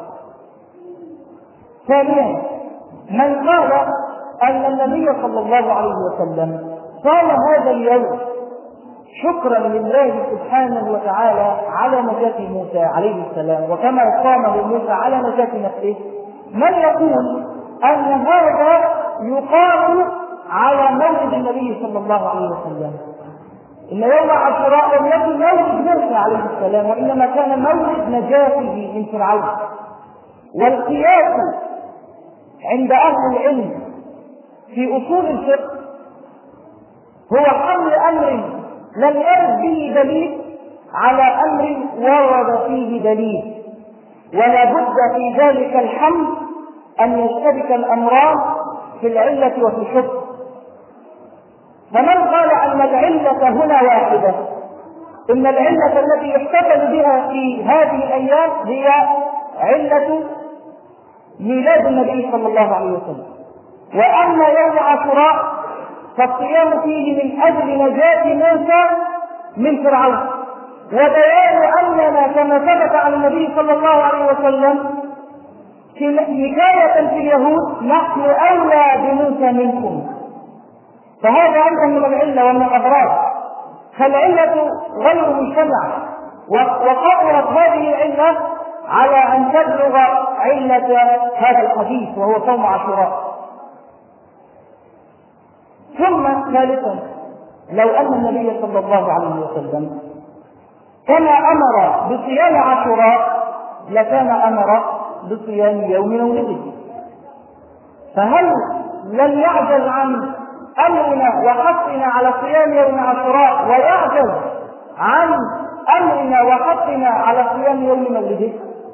ثانيا من قال أن النبي صلى الله عليه وسلم صام هذا اليوم شكرا لله سبحانه وتعالى على نجاة موسى عليه السلام، وكما صامه موسى على نجاة نفسه، من يقول أن هذا يقام على مولد النبي صلى الله عليه وسلم. إن يوم عاشوراء لم يكن مولد موسى عليه السلام، وإنما كان مولد نجاته من فرعون. والقياس عند أهل العلم في أصول الفقه هو حمل أمر لم يرد به دليل على أمر ورد فيه دليل، ولا بد في ذلك الحمل أن يشتبك الأمران في العلة وفي الحكم. فمن قال أن العلة هنا واحدة، إن العلة التي يحتفل بها في هذه الأيام هي علة ميلاد النبي صلى الله عليه وسلم، وأما يوم عاشوراء فالصيام فيه من أجل نجاة موسى من فرعون، وبيان أننا كما ثبت عن النبي صلى الله عليه وسلم حكاية في اليهود نحن أولى بموسى منكم. فهذا أيضا من العلة ومن الأضرار، فالعلة غير مجتمعة، وقررت هذه العلة على أن تبلغ علة هذا الحديث وهو صوم عاشوراء. ثم ثالثا، لو أن النبي صلى الله عليه وسلم كما أمر بصيام عاشوراء لكان أمر بصيام يوم مولده، فهل لم يعجز عن أمرنا وحثنا على صيام يوم عاشوراء ويعجز عن أمرنا وحثنا على صيام يوم مولده؟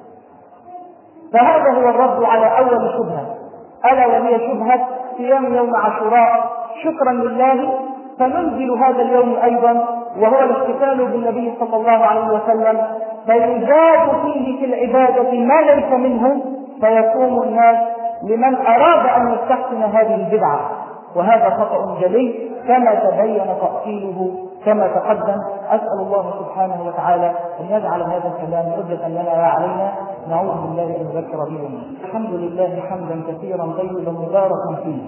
فهذا هو الرد على أول شبهة، ألا وهي شبهة صيام يوم عاشوراء شكرا لله، فننزل هذا اليوم أيضا وهو الاحتفال بالنبي صلى الله عليه وسلم، فيزاد فيه في العبادة ما ليس منه، فيقوم الناس لمن أراد أن يستحسن هذه البدعة، وهذا خطأ جلي كما تبين تأصيله كما تقدم. أسأل الله سبحانه وتعالى أن يجعل هذا الكلام حجة لنا وعلينا، نعوذ بالله أن نذكر به. الحمد لله حمدا كثيرا طيبا مباركا فيه،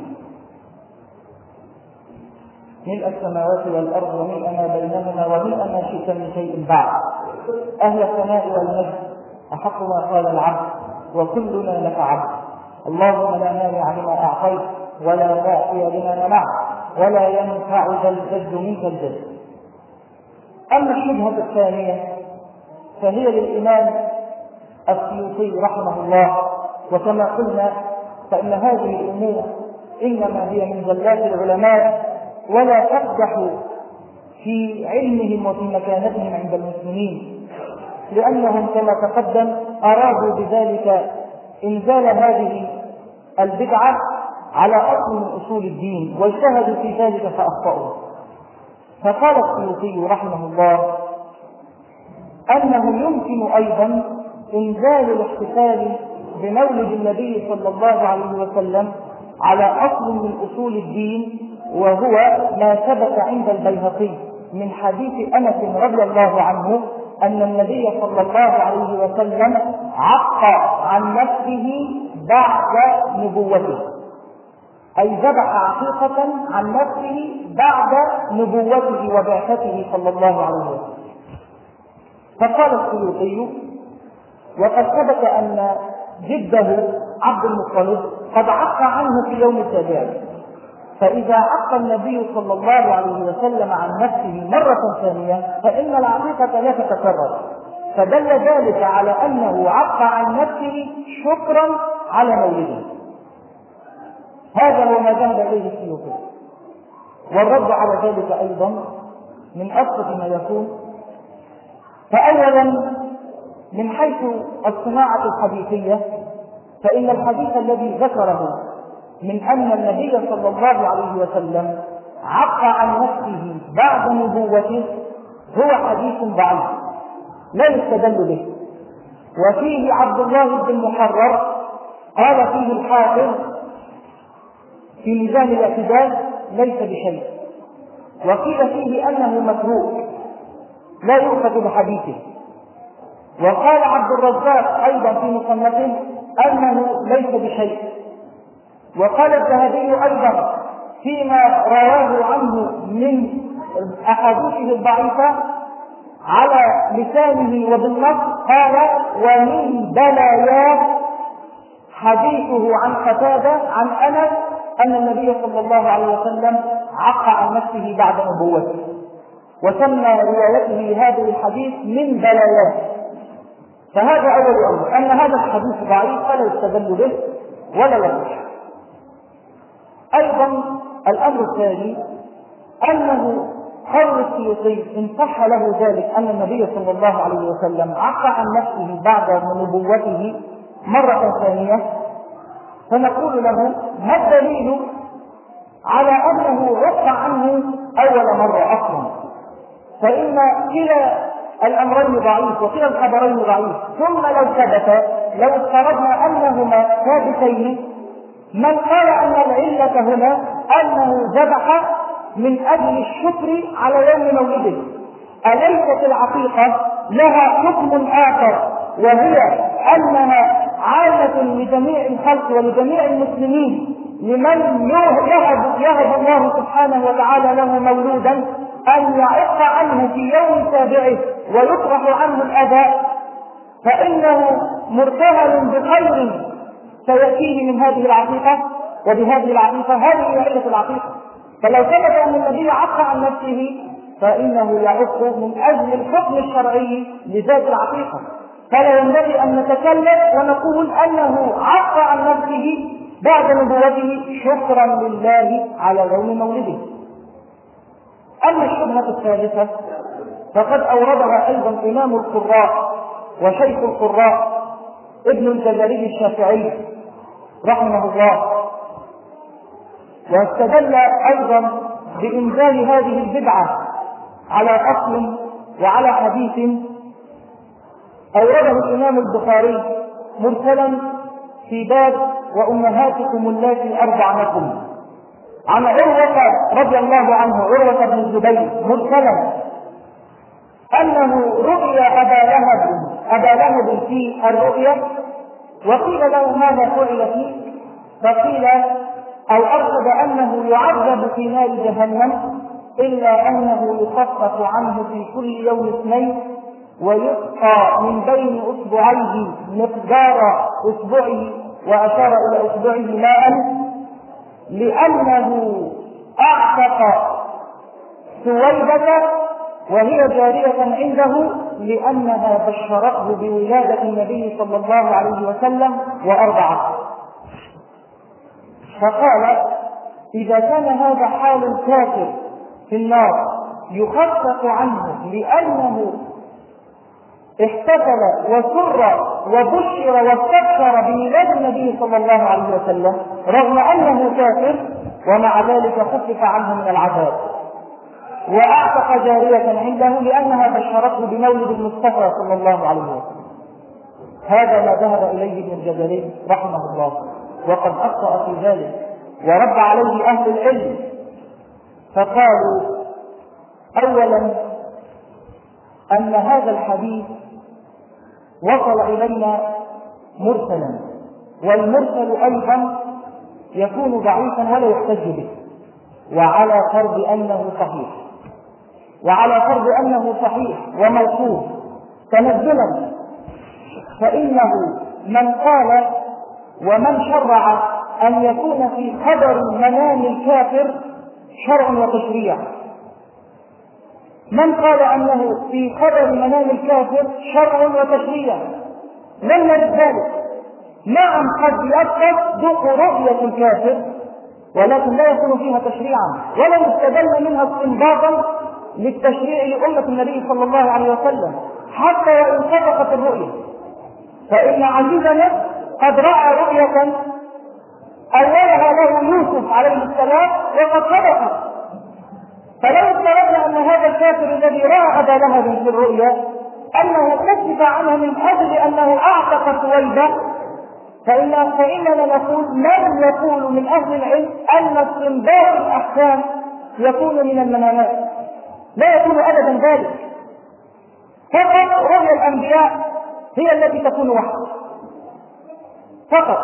ملء السماوات والأرض وملء ما بينهما وملء ما شئت من شيء بعد. أهل الثناء والمجد أحق ما قال العبد وكلنا لك عبد. اللهم لا مانع لما أعطيت ولا معطي لما منعت ولا ينفع ذا الجد منك الجد. أما الشبهة الثانية فهي للإمام السيوطي رحمه الله، وكما قلنا فإن هذه الأمور إنما هي من زلات العلماء ولا تقدح في علمهم وفي مكانتهم عند المسلمين، لأنهم كما تقدم أرادوا بذلك إنزال هذه البدعة على أصل من أصول الدين واجتهدوا في ذلك فأخطأوا. فقال السيوطي رحمه الله أنه يمكن أيضا إنزال الاحتفال بمولد النبي صلى الله عليه وسلم على أصل من أصول الدين، وهو ما ثبت عند البيهقي من حديث أنس رضي الله عنه أن النبي صلى الله عليه وسلم عق عن نفسه بعد نبوته، أي ذبح عقيقة عن نفسه بعد نبوته وبعثته صلى الله عليه وسلم. فقال السيوطي وقد ثبت أن جده عبد المطلب قد عق عنه في يوم السابع، فإذا عق النبي صلى الله عليه وسلم عن نفسه مرة ثانية فإن العقيقة لا تتكرر، فدل ذلك على أنه عق عن نفسه شكرا على مولده. هذا هو ما ذهب إليه السيوطي. والرد على ذلك أيضا من أبسط ما يكون، فأولا من حيث الصناعة الحديثية فإن الحديث الذي ذكره من أن النبي صلى الله عليه وسلم عق عن نفسه بعد نبوته هو حديث ضعيف لا يستدل به، وفيه عبد الله بن محرر قال فيه الحافظ في ميزان الاعتدال ليس بشيء، وقيل فيه أنه متروك لا يؤخذ بحديثه، وقال عبد الرزاق أيضا في مصنفه أنه ليس بشيء، وقال الذهبي أيضا فيما رواه عنه من أحاديثه الضعيفة على لسانه وبالنص قال ومن بلاياه حديثه عن قتادة عن أنس أن النبي صلى الله عليه وسلم عق عن نفسه بعد نبوته، وسمى روايته هذا الحديث من بلاياه. فهذا أول أمر، أن هذا الحديث ضعيف فلا يستدل به ولا يصح. أيضا الأمر الثاني أنه قول السيوطي إن صح له ذلك أن النبي صلى الله عليه وسلم عق عن نفسه بعد نبوته مرة ثانية، فنقول له ما الدليل على أنه عق عنه أول مرة أصلا؟ فإن كلا الأمرين ضعيف وكلا الخبرين ضعيف، ثم لو ثبت لو افترضنا أنهما ثابتين من قال أن العلة هنا أنه ذبح من أجل الشكر على يوم مولده، أليست العقيقة لها حكم آخر وهي أنها عامة لجميع الخلق ولجميع المسلمين لمن يهب, يهب الله سبحانه وتعالى له مولودا أن يعق عنه في يوم سابعه ويطرح عنه الأذى، فإنه مرتهل بخير سيأتيه من هذه العقيقة. وبهذه العقيقة هذه علة العقيقة. فلو ثبت أن النبي عق عن نفسه فإنه يعق من أجل الحكم الشرعي لذات العقيقة. فلا ينبغي أن نتكلم ونقول أنه عق عن نفسه بعد نبوته شكرا لله على يوم مولده. أما الشبهة الثالثة فقد أوردها أيضا إمام القراء وشيخ القراء ابن الجزري الشافعي رحمه الله، واستدل أيضا بإنزال هذه البدعة على أصل وعلى حديث أورده الإمام البخاري مرسلا في باب وأمهاتكم اللاتي أرضعنكم عن عروة رضي الله عنه عروة بن الزبير مرسلا أنه رؤي أبا لهب أبا لهب في الرؤيا وقيل له ماذا فعل فيه؟ فقيل أو أرشد أنه يعذب في نار جهنم إلا أنه يخفف عنه في كل يوم اثنين ويسقى من بين أصبعيه مقدار أصبعه وأشار إلى أصبعه ماء لأنه أعتق سويبة وهي جارية عنده لأنها بشرته بولادة النبي صلى الله عليه وسلم وأرضعته. فقال إذا كان هذا حال الكافر في النار يخفف عنه لأنه احتفل وسر وبشر واستبشر بميلاد النبي صلى الله عليه وسلم رغم أنه كافر ومع ذلك خفف عنه من العذاب، وأعتق جارية عنده لأنها بشرته بمولد المصطفى صلى الله عليه وسلم. هذا ما ذهب إليه ابن الجزري رحمه الله، وقد أخطأ في ذلك ورد عليه أهل العلم فقالوا أولا أن هذا الحديث وصل إلينا مرسلا، والمرسل أيضا يكون ضعيفا ولا يحتج به، وعلى فرض أنه صحيح وعلى فرض أنه صحيح وموصوف تنزلا فإنه من قال ومن شرع أن يكون في خبر منام الكافر شرع وتشريع، من قال أنه في خبر منام الكافر شرع وتشريع لم يرد ذلك. نعم قد يصدق رؤية الكافر ولكن لا يكون فيها تشريعا ولا يستدل منها استنباطا للتشريع لأمة النبي صلى الله عليه وسلم حتى وإن صدقت الرؤية. فإن عزيزنا قد رأى رؤية أولها له يوسف عليه السلام وقد صدقت، فلو افترضنا أن هذا الكافر الذي رأى أبا لهب في الرؤيا أنه خفف عنه من أجل أنه أعتق سويبة فإن فإننا نقول من يقول من أهل العلم أن استنباط الأحكام يكون من المنامات، لا يكون أبدا ذلك، فقط رؤيا الأنبياء هي التي تكون وحده فقط.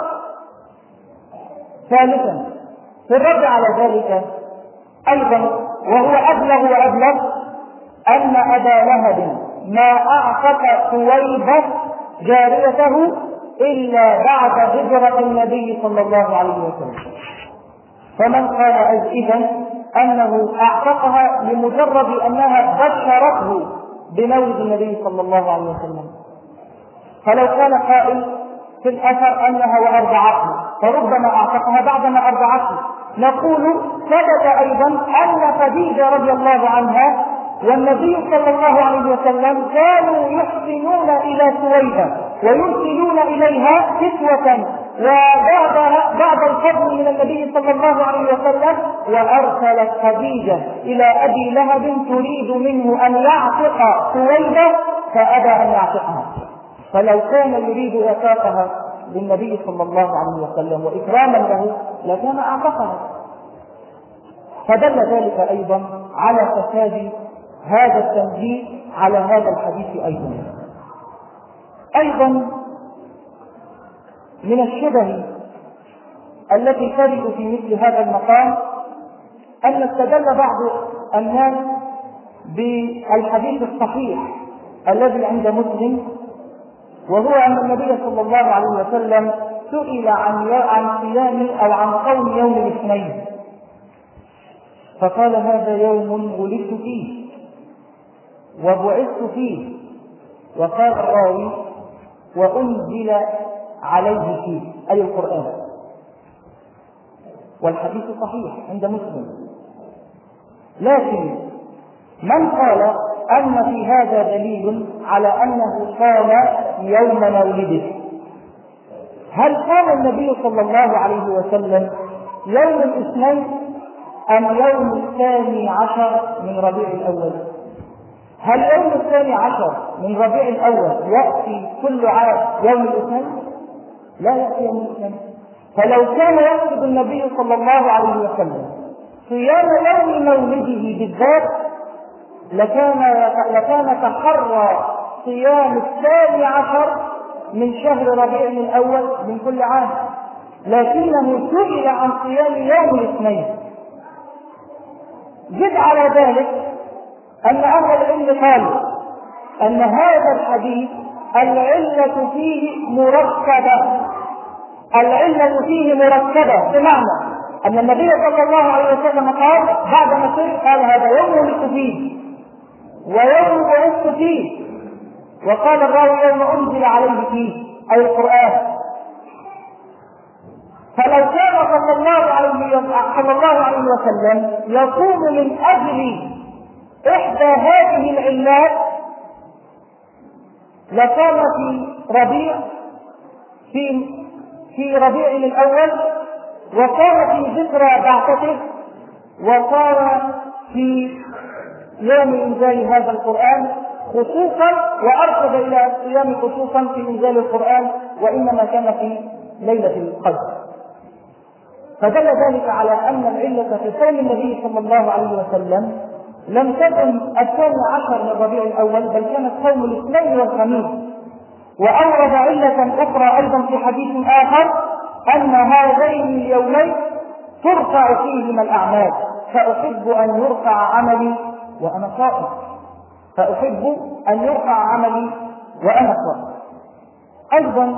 ثالثا في الرد على ذلك أيضا وهو أبلغ وأبلغ أن أبا لهب ما أعتق سويبة جاريته إلا بعد هجرة النبي صلى الله عليه وسلم. فمن قال إذن أنه أعتقها لمجرد أنها بشرته بمولد النبي صلى الله عليه وسلم، فلو كان قائل في الأثر أنها وأرضعته فربما أعتقها بعدما أرضعته، نقول ثبت أيضا أن خديجة رضي الله عنها والنبي صلى الله عليه وسلم كانوا يحسنون إلى سويبة ويرسلون إليها كسوة وبعدها بعد الفضل من النبي صلى الله عليه وسلم، وأرسلت خديجة إلى أبي لهب تريد منه أن يعتق سويبة فأبى أن يعتقها، فلو كان يريد إعتاقها للنبي صلى الله عليه وسلم وإكراما له لكان أعتقها. فدل ذلك أيضا على فساد هذا التنزيل على هذا الحديث. أيضا أيضا من الشبه التي ترد في مثل هذا المقام أن استدل بعض الناس بالحديث الصحيح الذي عند مسلم، وهو أن النبي صلى الله عليه وسلم سئل عن عن صيام أو عن صوم يوم الاثنين فقال: هذا يوم ولدت فيه وبعثت فيه، وقال الراوي: وأنزل عليه فيه، أي القرآن. والحديث صحيح عند مسلم. لكن من قال أن في هذا دليل على أنه صام يوم مولده؟ هل صام النبي صلى الله عليه وسلم يوم الاثنين أم يوم الثاني عشر من ربيع الأول؟ هل يوم الثاني عشر من ربيع الأول يأتي كل عام يوم الاثنين؟ لا يأتي يوم الاثنين. فلو كان يقصد النبي صلى الله عليه وسلم صيام يوم مولده بالذات لكان لكان تحرى صيام الثاني عشر من شهر ربيع الأول من كل عام، لكنه سئل عن صيام يوم الاثنين. زد على ذلك أن أهل العلم قالوا أن هذا الحديث العلة فيه مركبة، العلة فيه مركبة، بمعنى أن النبي صلى الله عليه وسلم قال بعد ما سئل قال: هذا يوم ولدت فيه ويوم بعثت فيه، وقال الراوي: يوم أنزل عليه فيه، أي القرآن. فلو كان صلى الله عليه صلى الله عليه وسلم يقوم من أجل إحدى هذه العلات لكان في ربيع في في ربيع الأول، وكان في ذكرى بعثته، وكان في يوم إنزال هذا القرآن خصوصا، وأرشد إلى الصيام خصوصا في إنزال القرآن، وإنما كان في ليلة القدر. فدل ذلك على أن العلة في صوم النبي صلى الله عليه وسلم لم تكن الثاني عشر من ربيع الأول، بل كانت صوم الاثنين والخميس. وأورد علة أخرى أيضا في حديث آخر أن هذين اليومين ترفع فيهما الأعمال، فأحب أن يرفع عملي وأنا صائم، فأحب أن يرفع عملي وأنا صائم. أيضا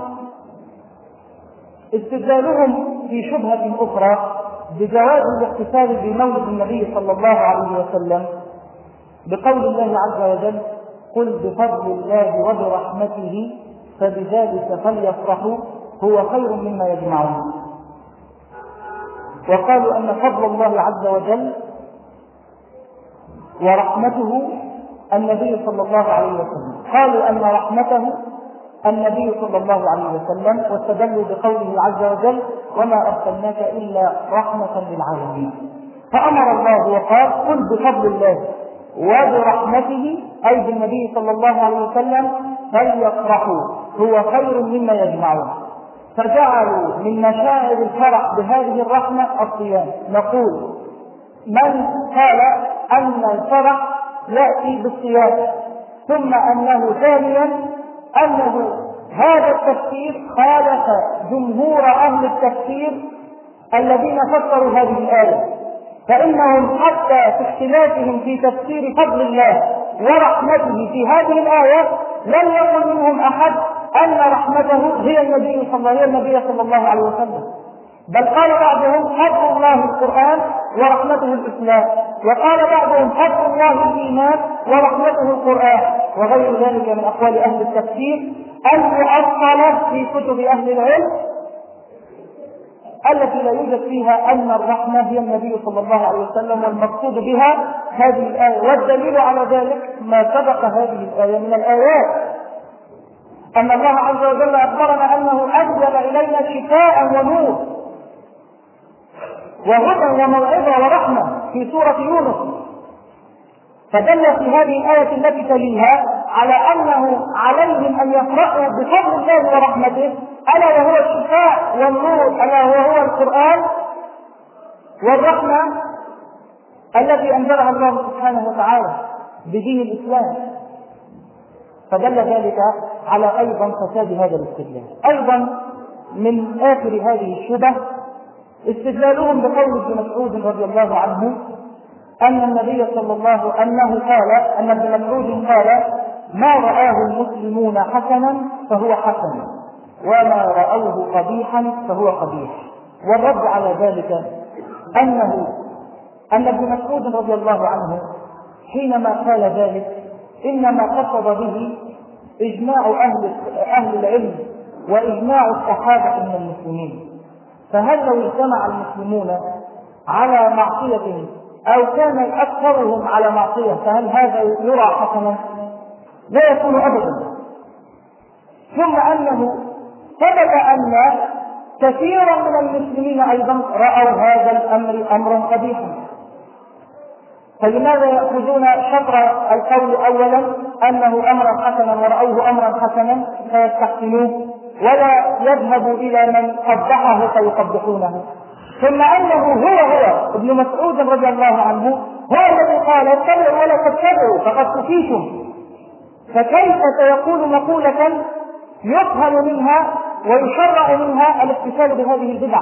استدلالهم في شبهة أخرى بجواز الاحتفال بمولد النبي صلى الله عليه وسلم بقول الله عز وجل: قل بفضل الله وبرحمته فبذلك فليفرحوا هو خير مما يجمعون. وقالوا أن فضل الله عز وجل ورحمته النبي صلى الله عليه وسلم، قالوا أن رحمته النبي صلى الله عليه وسلم، واستدلوا بقوله عز وجل: وما أرسلناك إلا رحمة للعالمين. فأمر الله وقال: قل بفضل الله وبرحمته، أي بالنبي صلى الله عليه وسلم، فليفرحوا هو خير مما يجمعون. فجعلوا من مشاعر الفرح بهذه الرحمة الصيام. نقول: من قال أن الفرح يأتي بالصيام، ثم أنه ثانيا أنه هذا التفسير خالف جمهور أهل التفسير الذين فسروا هذه الآية، فإنهم حتى في اختلافهم في تفسير فضل الله ورحمته في هذه الآية لم يقل منهم أحد أن رحمته هي النبي صلى الله النبي صلى الله عليه وسلم، بل قال بعضهم: فضل الله القرآن ورحمته الإسلام، وقال بعضهم: فضل الله الإيمان ورحمته القرآن، وغير ذلك من أقوال أهل التفسير المؤصلة في كتب أهل العلم التي لا يوجد فيها أن الرحمة هي النبي صلى الله عليه وسلم، والمقصود بها هذه الآية. والدليل على ذلك ما سبق هذه الآية من الآيات، أن الله عز وجل أخبرنا أنه أنزل إلينا شفاء ونور وهدى وموعظة ورحمة في سورة يونس. فدل في هذه الآية التي تليها على أنه عليهم أن يقرأوا بفضل الله ورحمته، ألا وهو الشفاء والنور، ألا وهو القرآن، والرحمة التي أنزلها الله سبحانه وتعالى بدين الإسلام. فدل ذلك على أيضا فساد هذا الاستدلال. أيضا من آخر هذه الشبه استدلالهم بقول ابن مسعود رضي الله عنه أن النبي صلى الله أنه قال أن ابن مسعود قال: ما رآه المسلمون حسنا فهو حسن، وما رأوه قبيحا فهو قبيح. والرد على ذلك أنه أن ابن مسعود رضي الله عنه حينما قال ذلك إنما قصد به إجماع أهل, أهل العلم وإجماع الصحابة من المسلمين. فهل لو اجتمع المسلمون على معصية أو كان أكثرهم على معصية فهل هذا يرى حسنا؟ لا يكون أبدا. ثم أنه ثبت أن كثيرا من المسلمين أيضا رأوا هذا الأمر أمرا قبيحا، فلماذا يأخذون شطر القول أولا أنه أمرا حسنا ورأوه أمرا حسنا فيستحسنوه، ولا يذهبوا إلى من قبحه فيقبحونه؟ ثم أنه هو هو ابن مسعود رضي الله عنه هو الذي قال: اتبعوا ولا تتبعوا فقد كفيتم. فكيف سيقول مقولة يفهم منها ويشرع منها الاحتفال بهذه البدع؟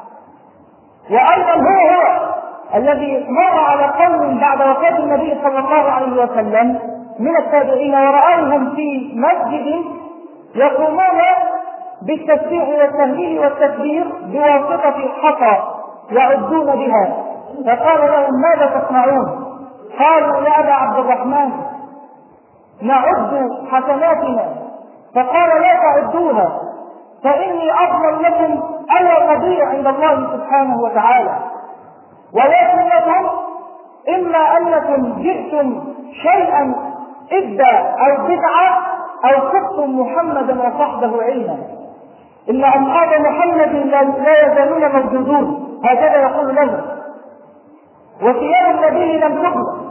وأيضا هو هو الذي مر على قوم بعد وفاة النبي صلى الله عليه وسلم من التابعين ورأوهم في مسجد يقومون بالتسبيح والتهليل والتكبير بواسطة حصى يعدون بها، فقال لهم: ماذا تصنعون؟ قالوا: يا أبا عبد الرحمن نعد حسناتنا. فقال: لا تعدوها، فإني أضمن لكم ألا تضيع عند الله سبحانه وتعالى، ولكن لكم إما أنكم جئتم شيئا إبدى أو بدعة أو خفتم محمدا وصحبه علما، إن أصحاب محمد لا يزالون موجودون، هكذا يقول له، وثياب النبي لم تبلغ.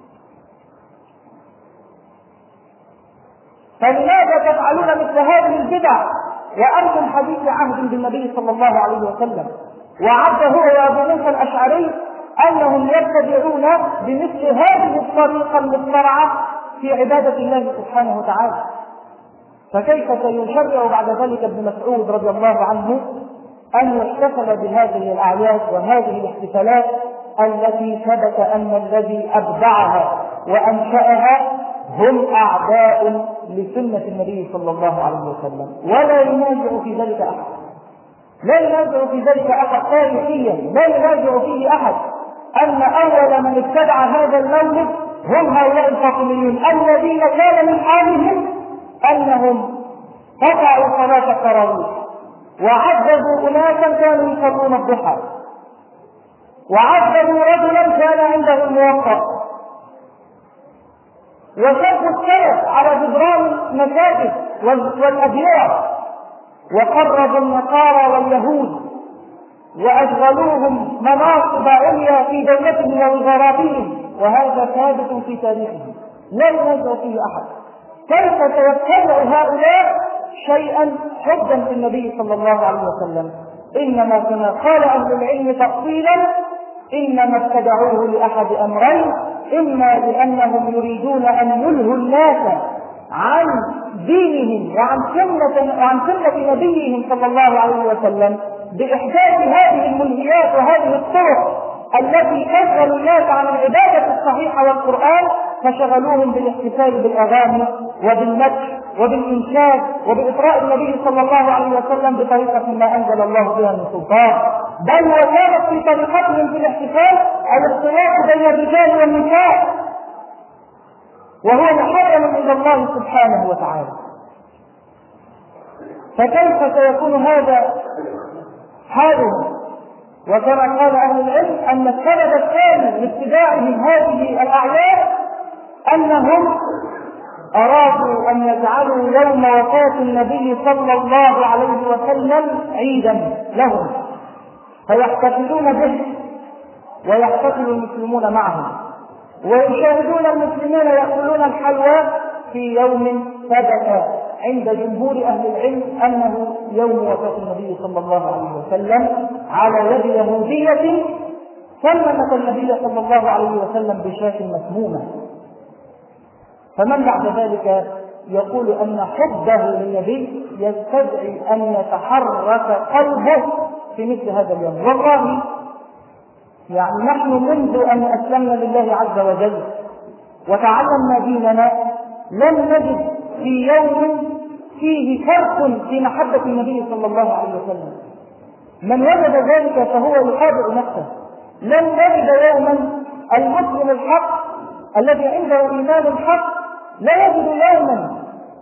فلماذا تفعلون مثل هذه البدع وأنتم حديث عهد بالنبي صلى الله عليه وسلم؟ وعد هو وأبو موسى الأشعري أنهم يتبعون بمثل هذه الطريقة المخترعة في عبادة الله سبحانه وتعالى. فكيف سيشرع بعد ذلك ابن مسعود رضي الله عنه أن يحتفل بهذه الأعياد وهذه الاحتفالات التي ثبت أن الذي أبدعها وأنشأها هم أعداء لسنة النبي صلى الله عليه وسلم، ولا ينازع في ذلك أحد، لا ينازع في ذلك أحد تاريخيا، لا ينازع فيه أحد أن أول من ابتدع هذا المولد هم هؤلاء الفاطميون الذين كان من حالهم أنهم قطعوا صلاة التراويح وعذبوا أناسا كانوا يصلون الضحى، وعذبوا رجلا كان عنده الموقف، وشدوا السلف على جدران المساجد والأديار، وقربوا النصارى واليهود وأشغلوهم مناصب عليا في دولتهم ووزاراتهم، وهذا ثابت في تاريخهم لا ينازع فيه أحد. كيف سيتبع هؤلاء شيئا حبا في النبي صلى الله عليه وسلم؟ إنما كما قال أهل العلم تفصيلا: إنما ابتدعوه لأحد أمرين، إما لأنهم يريدون أن يلهوا الناس عن دينهم وعن سنة, وعن سنة نبيهم صلى الله عليه وسلم بإحداث هذه الملهيات وهذه الطرق التي تشغل الناس عن العبادة الصحيحة والقرآن، فشغلوهم بالاحتفال بالأغاني وبالمدح وبالإنشاد وبإطراء النبي صلى الله عليه وسلم بطريقة ما أنزل الله بها من سلطان، بل وكانت في طريقتهم في الاحتفال الاختلاط بين الرجال والنساء، وهو محرم عند الله سبحانه وتعالى. فكيف سيكون هذا حالهم؟ وكما قال أهل العلم أن السبب الثاني لابتداعهم هذه الأعياد أنهم أرادوا أن يجعلوا يوم وفاة النبي صلى الله عليه وسلم عيدا لهم، فيحتفلون به ويحتفل المسلمون معهم، ويشاهدون المسلمين يأكلون الحلوى في يوم ثبت عند جمهور أهل العلم أنه يوم وفاة النبي صلى الله عليه وسلم على يد يهودية سلمت النبي صلى الله عليه وسلم بشاة مسمومة. فمن بعد ذلك يقول أن حبه للنبي يستدعي أن يتحرك قلبه في مثل هذا اليوم. والله يعني نحن منذ أن أسلمنا لله عز وجل وتعلمنا ديننا لم نجد في يوم فيه فرق في محبة النبي صلى الله عليه وسلم. من وجد ذلك فهو يخادع نفسه. لم نجد يوما المسلم الحق الذي عنده إيمان الحق لا يجد يوما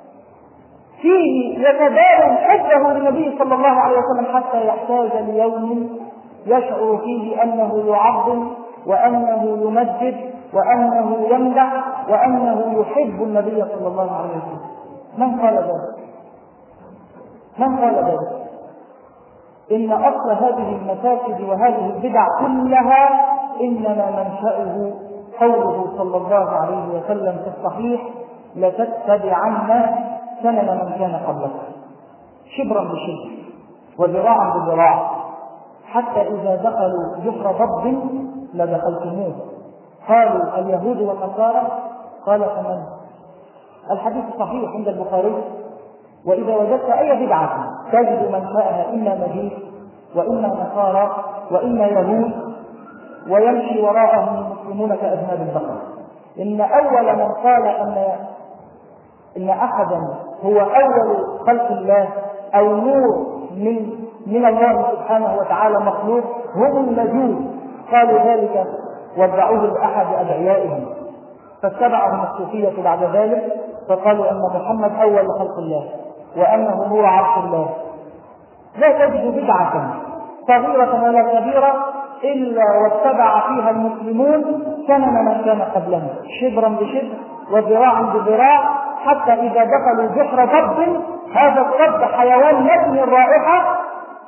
فيه يتباين حبه للنبي صلى الله عليه وسلم حتى يحتاج ليوم يشعر فيه أنه يعظم وأنه يمجد وأنه يمدح وأنه يحب النبي صلى الله عليه وسلم. من قال ذلك؟ من قال ذلك؟ إن أصل هذه المفاسد وهذه البدع كلها إنما منشأه قوله صلى الله عليه وسلم في الصحيح: لتتبعن سنن من كان قبلكم شبرا بشبر وذراعا بذراع حتى إذا دخلوا جحر ضب لدخلتموه. قالوا اليهود والنصارى، قال فمن؟ الحديث صحيح عند البخاري. وإذا وجدت أي بدعة تجد منشأها إما مجوس وإما نصارى وإما يهود ويمشي وراءهم المسلمون كأذناب البقر. إن أول من قال أن إن أحدا هو أول خلق الله أو نور من من الله سبحانه وتعالى مخلوق هم المجوس. قالوا ذلك وادعوه لأحد أدعيائهم، فاتبعهم الصوفية بعد ذلك فقالوا أن محمد أول خلق الله وأنه نور عرش الله. لا تجد بدعة صغيرة ولا كبيرة إلا واتبع فيها المسلمون سنن من كان قبلهم شبرا بشبر وذراعا بذراع حتى إذا دخلوا جحر ضب، هذا الضب حيوان يبني الرائحة،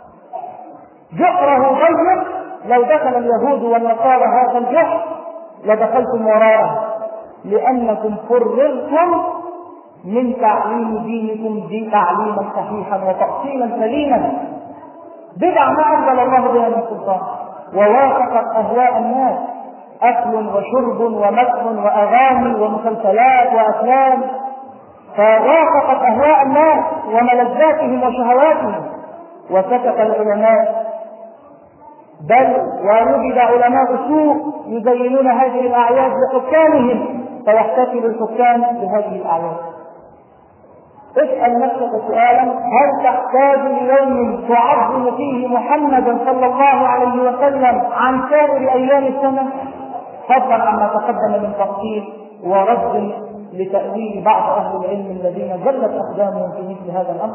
جحره ضيق، لو دخل اليهود والنصارى هذا الجحر لدخلتم وراءه، لأنكم فررتم من تعليم دينكم دي تعليما صحيحا وتأصيلا سليما. بدع ما أنزل الله بها من سلطان ووافقت أهواء الناس، أكل وشرب ومسح وأغاني ومسلسلات وأفلام، فوافقت أهواء الناس وملذاتهم وشهواتهم. وسكت العلماء، بل ووجد علماء سوء يزينون هذه الأعياد لحكامهم فيحتفل الحكام بهذه الأعياد. اسأل نفسك سؤالا: هل تحتاج ليوم تعظم فيه محمدا صلى الله عليه وسلم عن سائر أيام السنة؟ فضلا عما تقدم من تفصيل ورد لتأويل بعض أهل العلم الذين زلت أقدامهم في مثل هذا الأمر.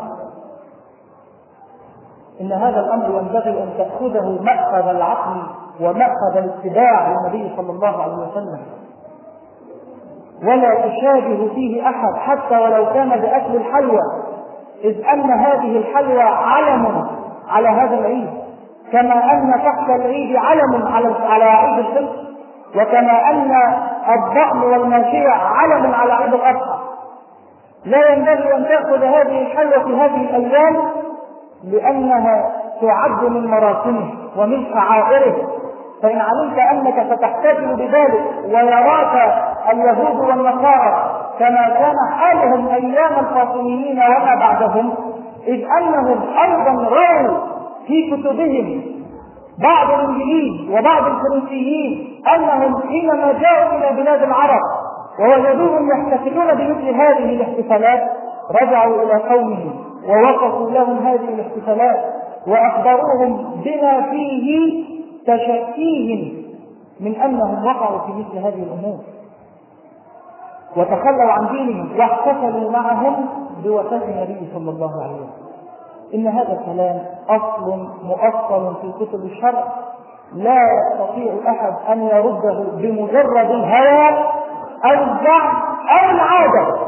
إن هذا الأمر ينبغي أن تأخذه مأخذ العقل ومأخذ الاتباع للنبي صلى الله عليه وسلم، ولا تشابه فيه أحد حتى ولو كان بأكل الحلوى، إذ أن هذه الحلوى علم على هذا العيد، كما أن تحت العيد علم على عيد الفطر، وكما أن الضأن والماشية علم على عيد الأضحى. لا ينبغي أن تأخذ هذه الحلوى في هذه الأيام لأنها تعد من مراسمه ومن شعائره، فإن علمت أنك ستحتفل بذلك ويراك اليهود والنصارى كما كان حالهم أيام الفاطميين وما بعدهم، إذ أنهم أيضا رأوا في كتبهم بعض الإنجليز وبعض الفرنسيين أنهم حينما جاءوا إلى بلاد العرب ووجدوهم يحتفلون بمثل هذه الاحتفالات رجعوا إلى قومهم ووقفوا لهم هذه الاحتفالات وأخبروهم بما فيه تشكيهم من أنهم وقعوا في مثل هذه الأمور وتخلوا عن دينهم واحتفلوا معهم بوفاة النبي صلى الله عليه وسلم. إن هذا الكلام أصل مؤصل في كتب الشرع لا يستطيع أحد أن يرده بمجرد الهوى أو الزعم أو العادة.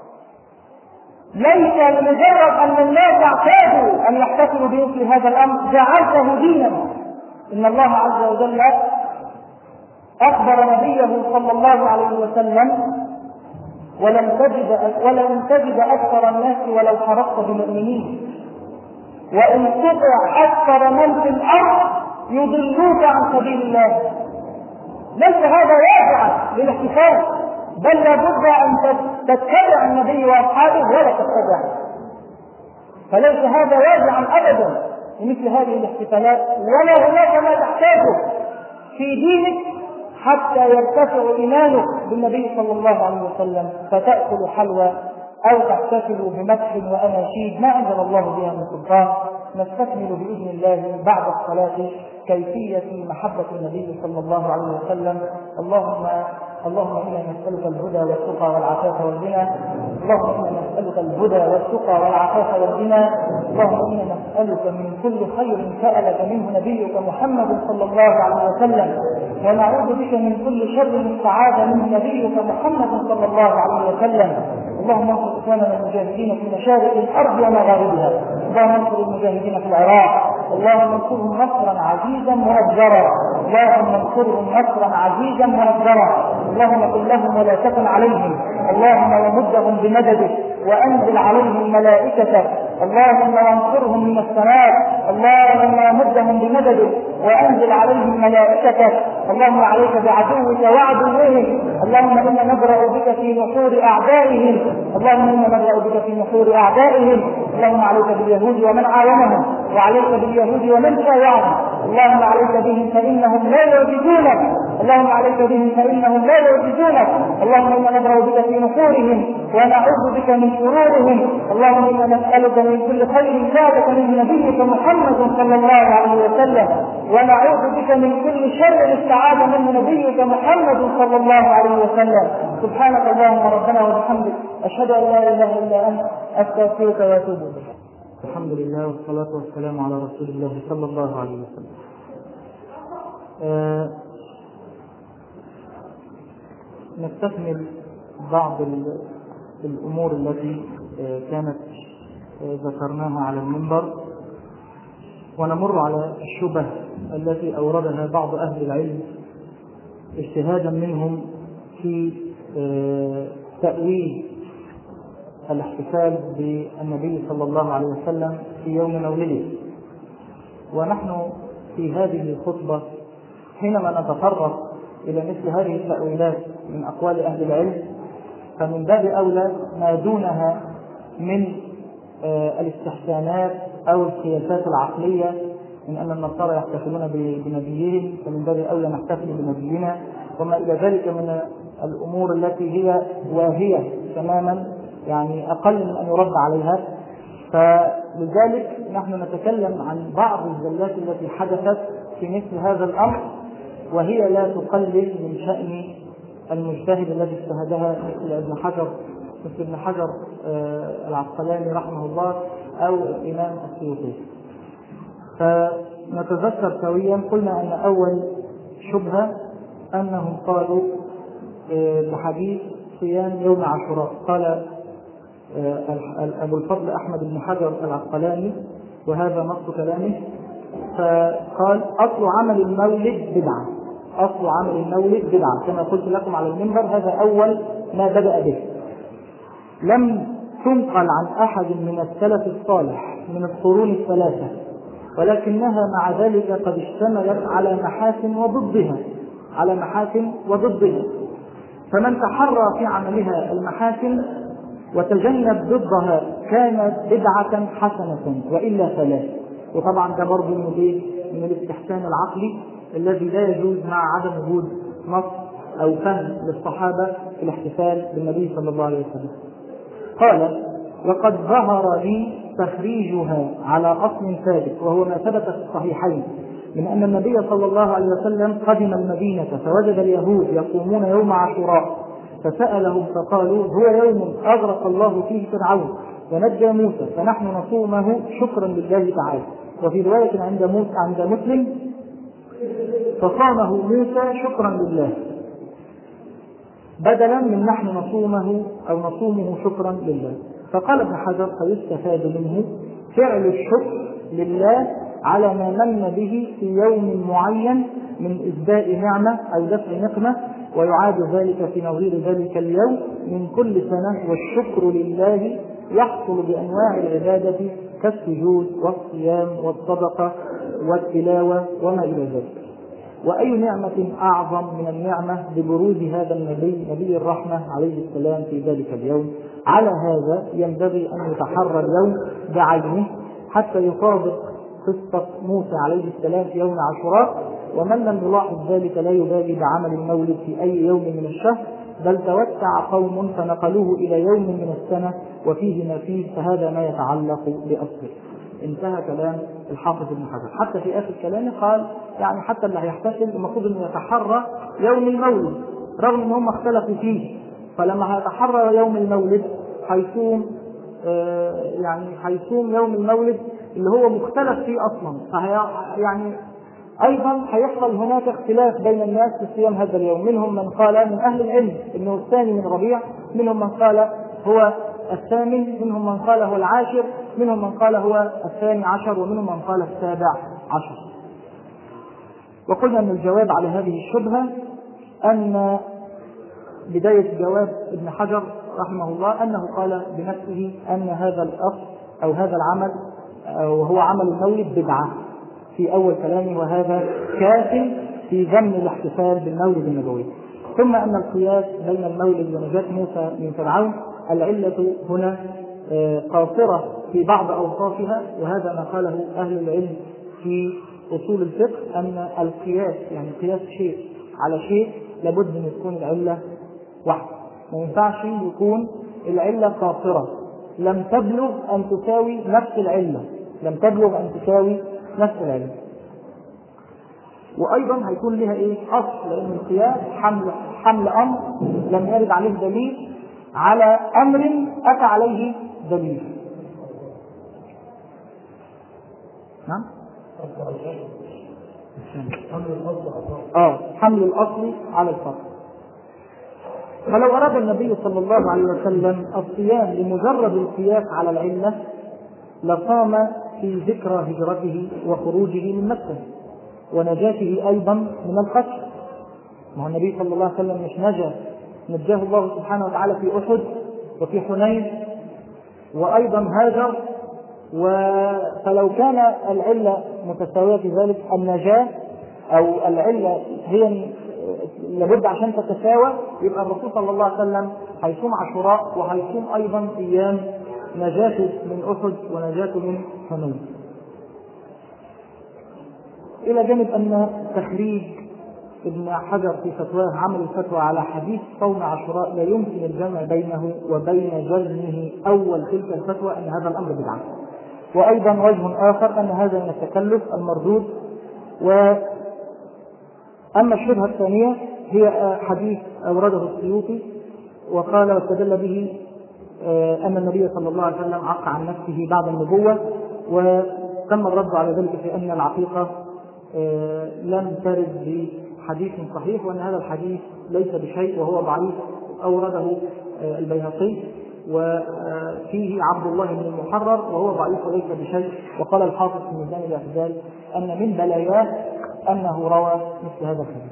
ليس لمجرد أن الناس اعتادوا أن يحتفلوا بمثل هذا الأمر جعلته دينا. إن الله عز وجل أخبر نبيه صلى الله عليه وسلم: ولن تجد ولن تجد أكثر الناس ولو حرصت بمؤمنين، وإن تطع أكثر من في الأرض يضلوك عن سبيل الله. ليس هذا واقعا للاحتفال، بل لابد أن تتبع النبي وأصحابه ولا تتبع. فليس هذا واجعا أبدا لمثل هذه الاحتفالات، ولا هناك ما تحتاجه في دينك حتى يرتفع إيمانك بالنبي صلى الله عليه وسلم فتأكل حلوى أو تحتفل بمدح وأناشيد ما أنزل الله بها من سلطان. نستكمل بإذن الله بعد الصلاة كيفية محبة النبي صلى الله عليه وسلم. اللهم اللهم إنا نسألك الهدى والتقى والعفاف والغنى. اللهم إنا نسألك الهدى والتقى والعفاف والغنى. اللهم إنا نسألك من كل خير سألك منه نبيك محمد صلى الله عليه وسلم، ونعوذ بك من كل شر استعاذ منه نبيك محمد صلى الله عليه وسلم. اللهم انصر إخواننا المجاهدين في مشارق الأرض ومغاربها. اللهم انصر المجاهدين في العراق. اللهم انصرهم نصرا عزيزا مؤجرا. اللهم انصرهم نصرا عزيزا مؤجرا. اللهم كن لهم ولا تكن عليهم. اللهم ومدهم بمددك وأنزل عليهم ملائكتك. اللهم وانصرهم من السماء. اللهم ومدهم بمددك وأنزل عليهم ملائكتك. اللهم عليك بعدوك وعدوهم. اللهم إنا نبرأ بك في نحور أعدائهم. اللهم إنا نبرأ بك في نحور أعدائهم. اللهم عليك باليهود ومن عاونهم، وعليك باليهود ومن شايعهم. اللهم عليك بهم فإنهم لا يعجزونك. اللهم عليك بهم فإنهم لا يعجزونك. اللهم إنا نبرأ بك في نحورهم ونعوذ بك من شرورهم. اللهم إنا نسألك من كل خير جاءك من نبيك محمد صلى الله عليه وسلم، ونعوذ بك من كل شر استعاذ منه نبيك محمد صلى الله عليه وسلم. سبحانك اللهم ربنا وبحمدك، أشهد أن لا إله إلا أنت، أستغفرك وأتوب إليك. الحمد لله والصلاة والسلام على رسول الله صلى الله عليه وسلم. آه نستكمل بعض الأمور التي آه كانت آه ذكرناها على المنبر، ونمر على الشبه التي أوردها بعض أهل العلم اجتهادا منهم في آه تأويل الاحتفال بالنبي صلى الله عليه وسلم في يوم مولده. ونحن في هذه الخطبة حينما نتطرق إلى مثل هذه التأويلات من أقوال أهل العلم، فمن باب أولى ما دونها من آه الاستحسانات أو الخلافات العقلية، من أن النصارى يحتفلون بنبيهم فمن باب أولى نحتفل بنبينا، وما إلى ذلك من الأمور التي هي واهية تماما، يعني أقل من أن يرد عليها. فلذلك نحن نتكلم عن بعض الزلات التي حدثت في مثل هذا الأمر، وهي لا تقلل من شأن المجتهد الذي اجتهدها مثل ابن حجر مثل ابن حجر آه العسقلاني رحمه الله أو الإمام السيوطي. فنتذكر سويا قلنا أن أول شبهة أنهم قالوا آه بحديث صيام يوم عاشوراء. قال أبو الفضل أحمد بن حجر العسقلاني، وهذا نص كلامه، فقال أصل عمل المولد بدعة. أصل عمل المولد بدعة كما قلت لكم على المنبر، هذا أول ما بدأ به. لم تنقل عن أحد من السلف الصالح من القرون الثلاثة، ولكنها مع ذلك قد اشتملت على محاسن وضدها على محاسن وضدها فمن تحرى في عملها المحاسن وتجنب ضدها كانت بدعة حسنة، وإلا فلا. وطبعا ده برضه من الاستحسان العقلي الذي لا يجوز مع عدم وجود نص أو فهم للصحابة في الاحتفال بالنبي صلى الله عليه وسلم. قال: وقد ظهر لي تخريجها على أصل ثابت، وهو ما ثبت في الصحيحين من أن النبي صلى الله عليه وسلم قدم المدينة فوجد اليهود يقومون يوم عاشوراء، فسألهم فقالوا: هو يوم أغرق الله فيه فرعون ونجى موسى، فنحن نصومه شكرا لله تعالى. وفي رواية عند موسى عند مسلم: فصامه موسى شكرا لله، بدلا من نحن نصومه أو نصومه شكرا لله. فقال ابن حجر: فيستفاد منه فعل الشكر لله على ما من به في يوم معين من إسداء نعمة أو دفع نقمة، ويعاد ذلك في نظير ذلك اليوم من كل سنة، والشكر لله يحصل بأنواع العبادة كالسجود والصيام والصدقة والتلاوة وما إلى ذلك. وأي نعمة أعظم من النعمة ببروز هذا النبي نبي الرحمة عليه السلام في ذلك اليوم. على هذا ينبغي أن يتحرى اليوم بعينه حتى يطابق قصة موسى عليه السلام في يوم عاشوراء. ومن لم يلاحظ ذلك لا يبالي بعمل المولد في أي يوم من الشهر، بل توسع قوم فنقلوه إلى يوم من السنة وفيه ما فيه، فهذا ما يتعلق بأصله. انتهى كلام الحافظ ابن حجر. حتى في آخر كلامه قال يعني حتى اللي هيحتفل المفروض انه يتحرى يوم المولد رغم ان هم اختلفوا فيه، فلما هيتحرى يوم المولد هيصوم آه يعني هيصوم يوم المولد اللي هو مختلف فيه اصلا، فهي يعني ايضا هيحصل هناك اختلاف بين الناس في صيام هذا اليوم. منهم من قال من اهل العلم انه الثاني من ربيع، منهم من قال هو الثامن، منهم من قال هو العاشر، منهم من قال هو الثاني عشر، ومنهم من قال السابع عشر. وقلنا ان الجواب على هذه الشبهة ان بداية جواب ابن حجر رحمه الله انه قال بنفسه ان هذا الاصل او هذا العمل وهو عمل المولد بدعة في اول كلامه، وهذا كاف في ذم الاحتفال بالمولد النبوي. ثم ان القياس بين المولد ونجاة موسى من فرعون العلة هنا قاصرة في بعض أوصافها، وهذا ما قاله أهل العلم في أصول الفقه أن القياس يعني قياس شيء على شيء لابد أن تكون العلة واحدة، ما ينفعش يكون العلة قاصرة لم تبلغ أن تساوي نفس العلة لم تبلغ أن تساوي نفس العلة. وأيضا هيكون لها إيه أصل، لأن القياس حمل حمل أمر لم يرد عليه دليل على أمر أتى عليه دليل. نعم آه حمل الأصل على الفرع. فلو أراد النبي صلى الله عليه وسلم الصيام لمجرد القياس على العلة لصام في ذكرى هجرته وخروجه من مكة ونجاته أيضا من القتل. ما هو النبي صلى الله عليه وسلم مش نجا، نجاه الله سبحانه وتعالى في أحد وفي حنين وأيضا هاجر. فلو كان العلة متساوية في ذلك النجاة أو العلة هي لابد عشان تتساوى، يبقى الرسول صلى الله عليه وسلم هيصوم عاشوراء وهيصوم أيضا أيام نجاته من أحد ونجاته من حنين. إلى جانب أن تخريج ابن حجر في فتواه عمل الفتوى على حديث صوم عاشوراء لا يمكن الجمع بينه وبين جزمه أول تلك الفتوى أن هذا الأمر بدعة. وأيضا وجه آخر أن هذا من التكلف المردود. وأما الشبهة الثانية هي حديث أورده السيوطي وقال واستدل به أن النبي صلى الله عليه وسلم عق عن نفسه بعد النبوة، وتم الرد على ذلك في أن العقيقة لم ترد بحديث صحيح، وأن هذا الحديث ليس بشيء وهو ضعيف أورده البيهقي وفيه عبد الله بن المحرر وهو ضعيف وليس بشيء. وقال الحافظ في ميزان الاعتدال أن من بلاياه أنه روى مثل هذا الحديث.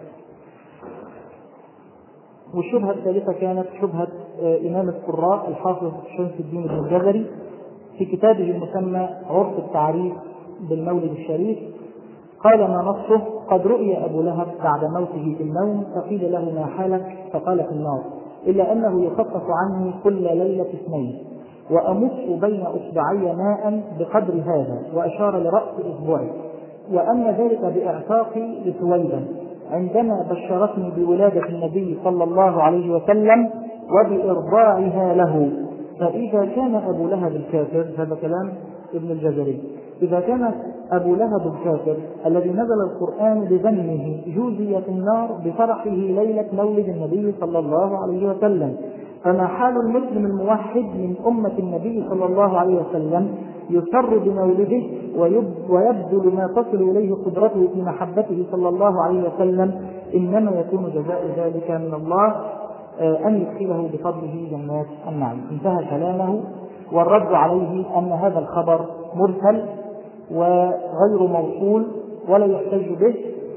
والشبهة الثالثة كانت شبهة إمام القراء الحافظ شمس الدين بن الجزري في كتابه المسمى عرف التعريف بالمولد الشريف. قال ما نصه: قد رؤي أبو لهب بعد موته في النوم فقيل له ما حالك؟ فقال في النار، إلا أنه يخفف عني كل ليلة اثنين وأمص بين أصبعي ماء بقدر هذا، وأشار لرأس أصبعي، وأن ذلك بإعتاقي لسويدا عندما بشرتني بولادة النبي صلى الله عليه وسلم وبإرضاعها له. فإذا كان أبو لهب الكافر، هذا كلام ابن الجزري، إذا كان أبو لهب الكافر الذي نزل القرآن بذمه جوزي في النار بفرحه ليلة مولد النبي صلى الله عليه وسلم، فما حال المسلم الموحد من أمة النبي صلى الله عليه وسلم يسر بمولده ويبذل ما تصل إليه قدرته في محبته صلى الله عليه وسلم؟ إنما يكون جزاء ذلك من الله أن يدخله بفضله جنات النعيم. انتهى كلامه. والرد عليه أن هذا الخبر مرسل وغير موصول ولا يحتج به.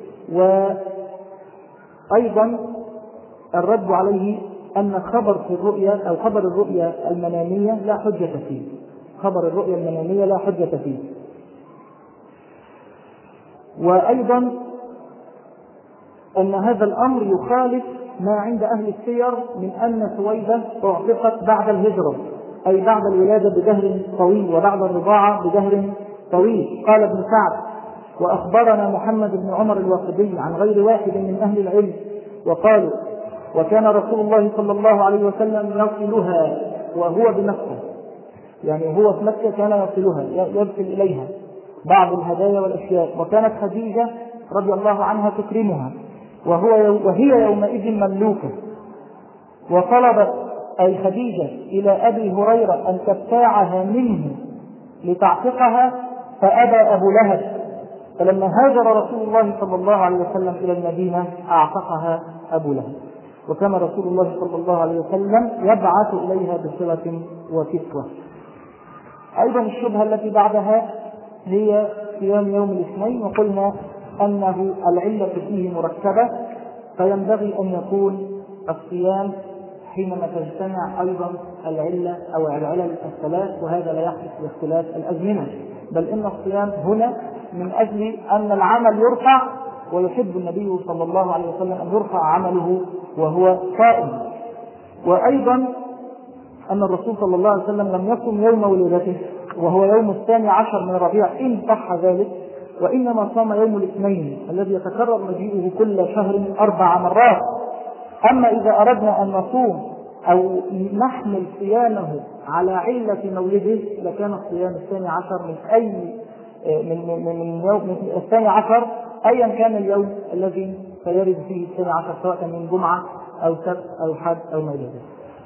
وأيضا الرد عليه أن خبر في الرؤيا أو خبر الرؤيا المنامية لا حجة فيه، خبر الرؤيا المنامية لا حجة فيه. وأيضا أن هذا الأمر يخالف ما عند أهل السير من أن سويبة اعتقت بعد الهجرة، أي بعد الولادة بدهر طويل وبعد الرضاعة بدهر طويل. قال ابن سعد: وأخبرنا محمد بن عمر الواقدي عن غير واحد من أهل العلم وقالوا: وكان رسول الله صلى الله عليه وسلم يصلها وهو بمكة، يعني هو في مكة كان يصلها يرسل إليها بعض الهدايا والأشياء، وكانت خديجة رضي الله عنها تكرمها وهو وهي يومئذ مملوكة، وطلبت أي خديجة إلى أبي هريرة أن تبتاعها منه لتعتقها فأبى أبو لهب، فلما هاجر رسول الله صلى الله عليه وسلم إلى المدينة أعتقها أبو لهب، وكان رسول الله صلى الله عليه وسلم يبعث إليها بصلة وكسوة. أيضا الشبهة التي بعدها هي صيام يوم الاثنين، وقلنا أنه العلة فيه مركبة، فينبغي أن يكون الصيام حينما تجتمع أيضا العلة أو العلل الثلاث، وهذا لا يحدث باختلاف الأزمنة، بل إن الصيام هنا من أجل أن العمل يرفع، ويحب النبي صلى الله عليه وسلم أن يرفع عمله وهو صائم. وأيضا أن الرسول صلى الله عليه وسلم لم يصم يوم ولادته وهو يوم الثاني عشر من ربيع إن صح ذلك، وإنما صام يوم الاثنين الذي يتكرر مجيئه كل شهر أربع مرات. أما إذا أردنا أن نصوم أو نحمل صيامه على علة مولده لكان الصيام الثاني عشر من أي من من من يوم الثاني عشر أيا كان اليوم الذي سيرد فيه الثاني عشر، سواء من جمعة أو سبت أو حد أو ما إلى ذلك.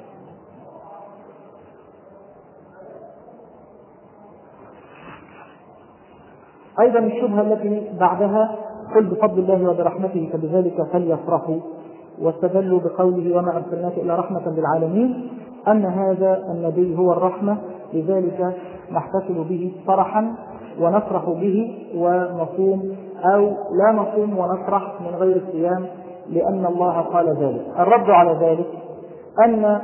أيضا الشبهة التي بعدها: قل بفضل الله وبرحمته فبذلك فليفرحوا، واستدلوا بقوله: وما أرسلناك إلا رحمة للعالمين، أن هذا النبي هو الرحمة، لذلك نحتفل به فرحا ونفرح به ونصوم أو لا نصوم ونفرح من غير الصيام، لأن الله قال ذلك. الرد على ذلك أن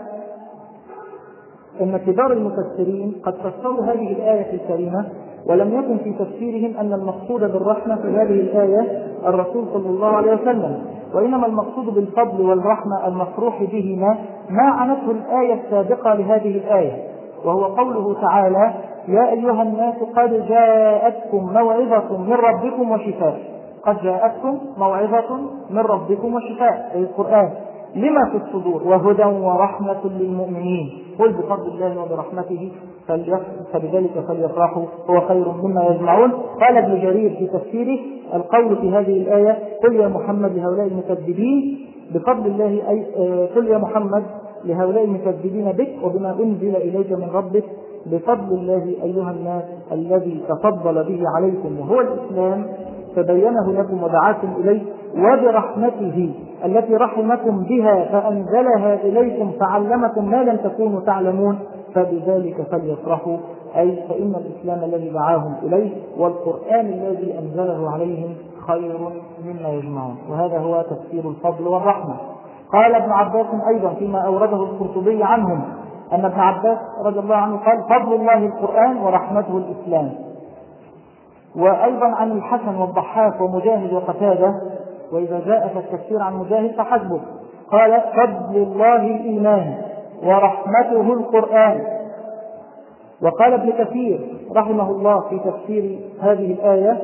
أن كبار المفسرين قد فسروا هذه الآية الكريمة، ولم يكن في تفسيرهم أن المقصود بالرحمة في هذه الآية الرسول صلى الله عليه وسلم، وإنما المقصود بالفضل والرحمة المفروح بهما ما عنته الآية السابقة لهذه الآية، وهو قوله تعالى: يا أيها الناس قد جاءتكم موعظة من ربكم وشفاء. قد جاءتكم موعظة من ربكم وشفاء، أي القرآن، لما في الصدور وهدى ورحمة للمؤمنين. قل بفضل الله وبرحمته فبذلك فليفرحوا هو خير مما يجمعون. قال ابن جرير في تفسيره: القول في هذه الآية: قل يا محمد لهؤلاء المكذبين بفضل الله، أي قل يا محمد لهؤلاء المكذبين بك وبما أنزل إليك من ربك بفضل الله أيها الناس الذي تفضل به عليكم وهو الإسلام، فبينه لكم ودعاكم إليه، وبرحمته التي رحمكم بها فأنزلها إليكم فعلمكم ما لم تكونوا تعلمون، فبذلك فليفرحوا، أي فإن الإسلام الذي دعاهم إليه والقرآن الذي أنزله عليهم خير مما يجمعون. وهذا هو تفسير الفضل والرحمة. قال ابن عباس أيضا فيما أورده القرطبي عنهم أن ابن عباس رضي الله عنه قال: فضل الله القرآن ورحمته الإسلام. وأيضا عن الحسن والضحاك ومجاهد وقتادة، وإذا جاء في التفسير عن مجاهد فحسبه، قال: فضل الله الإيمان ورحمته القرآن. وقال ابن كثير رحمه الله في تفسير هذه الآية: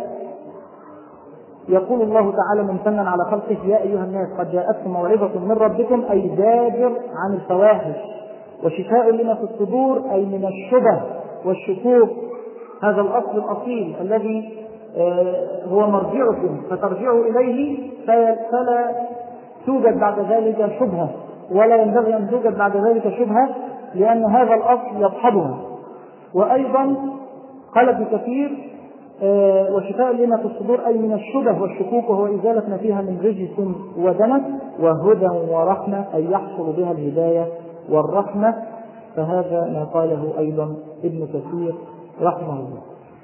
يقول الله تعالى ممتنا على خلقه: يا أيها الناس قد جاءتكم موعظة من ربكم، أي زاجر عن الفواحش، وشفاء لما في الصدور، أي من الشبه والشكوك. هذا الأصل الأصيل الذي هو مرجعكم فترجعوا إليه، فلا توجد بعد ذلك شبهة، ولا ينبغي أن توجد بعد ذلك شبهة، لأن هذا الأصل يضحضها. وأيضا قال ابن كثير: وشفاء لما في الصدور، أي من الشبه والشكوك، وهو إزالة ما فيها من رجس ودنس، وهدى ورحمة، أي يحصل بها الهداية والرحمة. فهذا ما قاله أيضا ابن كثير رحمه الله.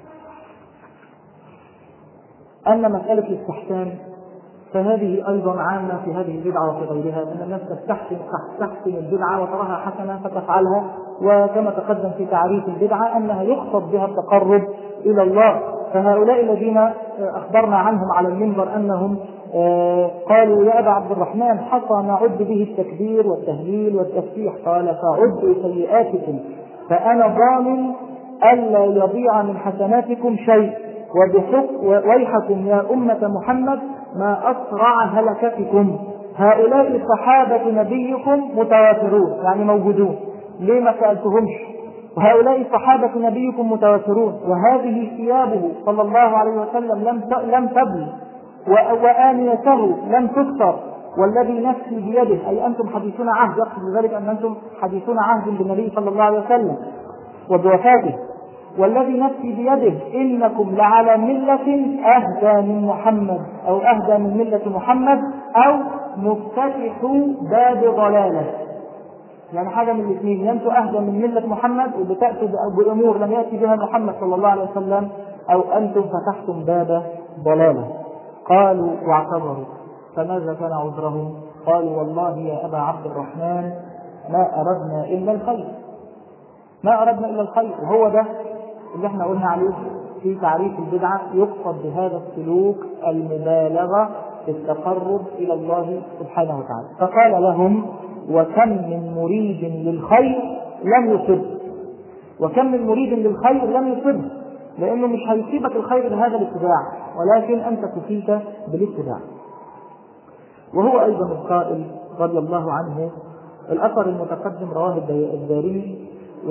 أما مسألة الاستحسان فهذه أيضا عامة في هذه البدعة وفي غيرها، أن الناس تستحسن تستحسن البدعة وتراها حسنة فتفعلها، وكما تقدم في تعريف البدعة أنها يقصد بها التقرب إلى الله. فهؤلاء الذين أخبرنا عنهم على المنبر أنهم آه قالوا يا أبا عبد الرحمن حصى نعد به التكبير والتهليل والتسبيح. قال فعدوا سيئاتكم فأنا ضامن ألا يضيع من حسناتكم شيء، وبحق ويحكم يا أمة محمد ما أسرع هلكتكم. هؤلاء صحابة نبيكم متواترون، يعني موجودون، ليه ما سألتهمش؟ وهؤلاء صحابة نبيكم متواترون، وهذه ثيابه صلى الله عليه وسلم لم لم تبل، وآنيته لم تكسر، والذي نفسي بيده، أي أنتم حديثون عهد، يقصد بذلك أن أنتم حديثون عهد بالنبي صلى الله عليه وسلم وبوفاته، والذي نفسي بيده إنكم لعلى ملة أهدى من محمد، أو أهدى من ملة محمد، أو مفتتح باب ضلالة. يعني حاجة من الاثنين، أنتم أهدى من ملة محمد وبتأتوا بأمور لم يأتي بها محمد صلى الله عليه وسلم، أو أنتم فتحتم باب ضلالة. قالوا واعتذروا، فماذا كان عذرهم؟ قالوا والله يا أبا عبد الرحمن ما أردنا إلا الخير، ما أردنا إلا الخير. وهو ده اللي احنا قلنا عليه في تعريف البدعة، يقصد بهذا السلوك المبالغة في التقرب إلى الله سبحانه وتعالى. فقال لهم وكم من مريد للخير لم يصب، وكم من مريد للخير لم يصب، لأنه مش هيصيبك الخير بهذا الاتباع، ولكن أنت تفيك بالاتباع. وهو أيضا القائل رضي الله عنه، الأثر المتقدم رواه الدارمي،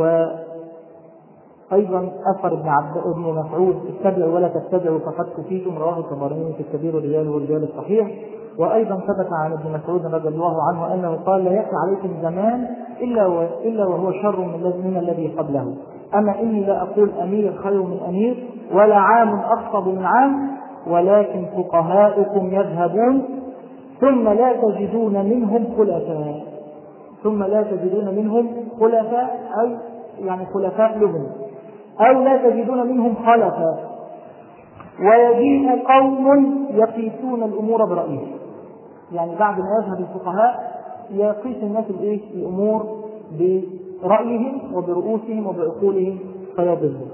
وأيضا أثر ابن عبد ابن مسعود اتبعوا ولا تتبعوا فقد كفيتم، رواه الطبراني في الكبير والرجال والرجال الصحيح. وأيضا ثبت عن ابن مسعود رضي الله عنه أنه قال لا يأتي عليكم زمان إلا إلا وهو شر من الذي قبله، أما إني لا أقول أمير خير من أمير، ولا عام أخطب من عام، ولكن فقهاؤكم يذهبون ثم لا تجدون منهم خلفاء، ثم لا تجدون منهم خلفاء، أي يعني خلفاء لهم، أو لا تجدون منهم خلفاء، ويجيء قوم يقيسون الأمور برأيهم. يعني بعد ما يذهب الفقهاء يقيس الناس الإيه؟ الأمور برأيهم وبرؤوسهم وبعقولهم فيضلون.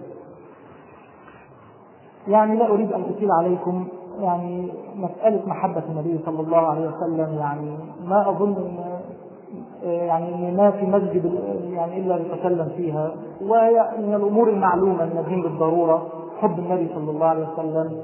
يعني لا أريد أن أطيل عليكم، يعني مسألة محبة النبي صلى الله عليه وسلم، يعني ما أظن يعني ما في مسجد يعني إلا يتكلم فيها، ومن الأمور المعلومة النبي بالضرورة حب النبي صلى الله عليه وسلم.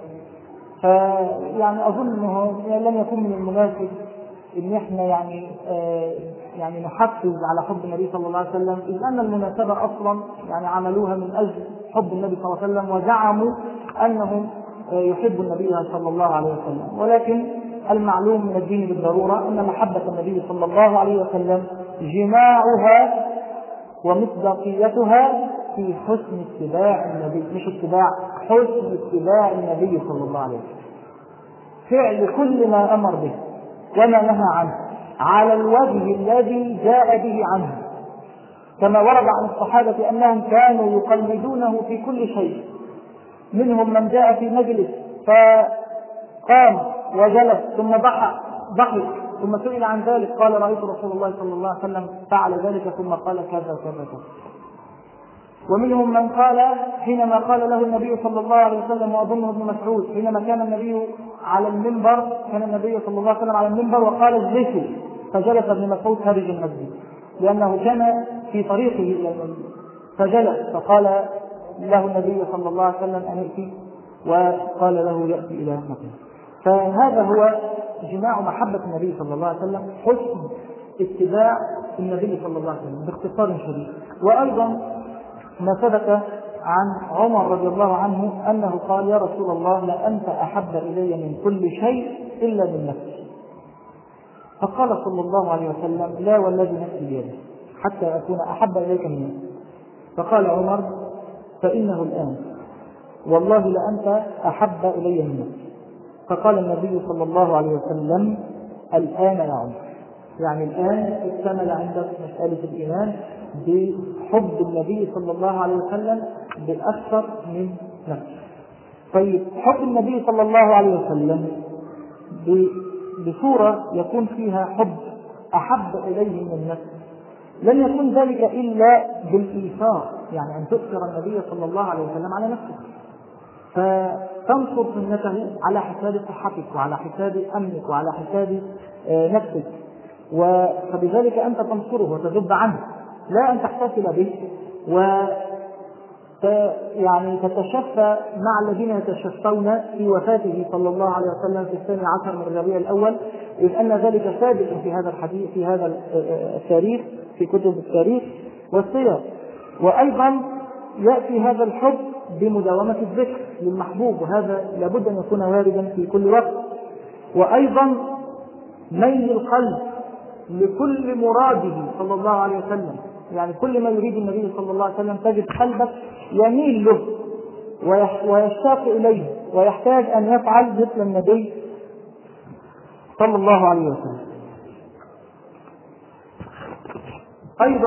فيعني أظن أنه لم يكن من المناسب إن إحنا يعني آه يعني نحفز على حب النبي صلى الله عليه وسلم، إذ أن المناسبة أصلا يعني عملوها من أجل حب النبي صلى الله عليه وسلم، وزعموا أنهم آه يحب النبي صلى الله عليه وسلم. ولكن المعلوم من الدين بالضرورة أن محبة النبي صلى الله عليه وسلم جماعها ومصداقيتها في حسن اتباع النبي، مش اتباع، حسن اتباع النبي صلى الله عليه وسلم، فعل كل ما أمر به وما نهى عنه على الوجه الذي جاء به عنه، كما ورد عن الصحابة أنهم كانوا يقلدونه في كل شيء. منهم من جاء في مجلس فقام وجلس ثم ضحك ضحك ثم سئل عن ذلك قال رأيت رسول الله صلى الله عليه وسلم فعل ذلك ثم قال كذا كذا كذا. ومنهم من قال حينما قال له النبي صلى الله عليه وسلم، وأظنه ابن مسعود، حينما كان النبي على المنبر، كان النبي صلى الله عليه وسلم على المنبر وقال اجلسوا، فجلس ابن مسعود خارج المسجد لأنه كان في طريقه إلى المسجد، فجلس فقال له النبي صلى الله عليه وسلم أن يأتي، وقال له يأتي إلى مكان. فهذا هو جماع محبة النبي صلى الله عليه وسلم، حسن اتباع النبي صلى الله عليه وسلم باختصار شديد. وأيضا ما ثبت عن عمر رضي الله عنه أنه قال يا رسول الله لا أنت أحب إلي من كل شيء إلا من نفسي، فقال صلى الله عليه وسلم لا والذي نفسي بيده حتى أكون أحب إليك من نفسي. فقال عمر فإنه الآن والله لأنت أحب إلي من نفسي. فقال النبي صلى الله عليه وسلم الآن يا عمر، يعني الآن اكتمل عندك مسألة الإيمان بحب النبي صلى الله عليه وسلم بالأكثر من نفسه. طيب حب النبي صلى الله عليه وسلم بصورة يكون فيها حب أحب إليه من النفس، لن يكون ذلك إلا بالإيثار، يعني أن تؤثر النبي صلى الله عليه وسلم على نفسه. وتنصر سنته على حساب صحتك وعلى حساب أمنك وعلى حساب نفسك، فبذلك أنت تنصره وتذب عنه، لا أن تحتفل به و يعني تتشفى مع الذين يتشفون في وفاته صلى الله عليه وسلم في الثاني عشر من ربيع الأول، إذ أن ذلك ثابت في هذا الحديث في هذا التاريخ في كتب التاريخ والسير. وأيضا يأتي هذا الحب بمداومة الذكر للمحبوب، وهذا لابد أن يكون واردا في كل وقت. وأيضا ميل القلب لكل مراده صلى الله عليه وسلم، يعني كل ما يريد النبي صلى الله عليه وسلم تجد قلبك يميل له ويشتاق إليه ويحتاج أن يفعل مثل النبي صلى الله عليه وسلم. أيضا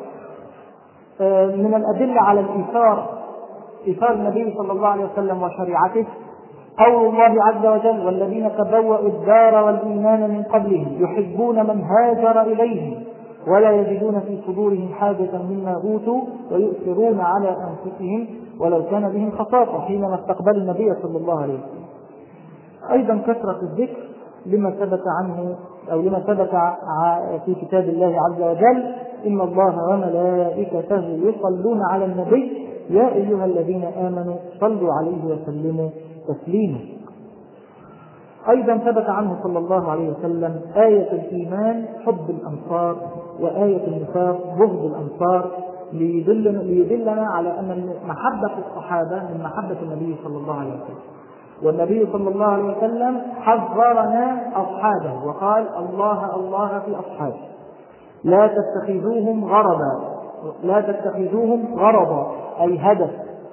من الأدلة على الإيثار إيثار النبي صلى الله عليه وسلم وشريعته قول الله عز وجل: والذين تبوأوا الدار والإيمان من قبلهم يحبون من هاجر إليهم ولا يجدون في صدورهم حاجة مما أوتوا ويؤثرون على أنفسهم ولو كان بهم خصاصة حينما استقبلوا النبي صلى الله عليه وسلم. أيضا كثرة الذكر لما ثبت عنه أو لما ثبت في كتاب الله عز وجل: إن الله وملائكته يصلون على النبي يا أيها الذين آمنوا صلوا عليه وسلموا تسليما. أيضا ثبت عنه صلى الله عليه وسلم آية الإيمان حب الأنصار، وآية النفاق بغض الأنصار، ليدلنا, ليدلنا على أن محبة الصحابة من محبة النبي صلى الله عليه وسلم. والنبي صلى الله عليه وسلم حذرنا أصحابه وقال: الله الله في أصحابه، لا تتخذوهم غرضا لا تتخذوهم غرضا أي هدف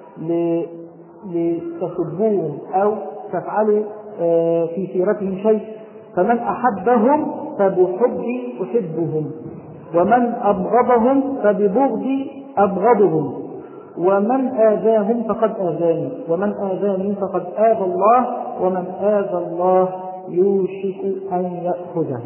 لتسبوهم أو تفعلوا في سيرتهم شيء، فمن أحبهم فبحبي أحبهم، ومن أبغضهم فببغضي أبغضهم، ومن آذاهم فقد آذاني، ومن آذاني فقد آذى الله، ومن آذى الله يوشك أن يأخذه.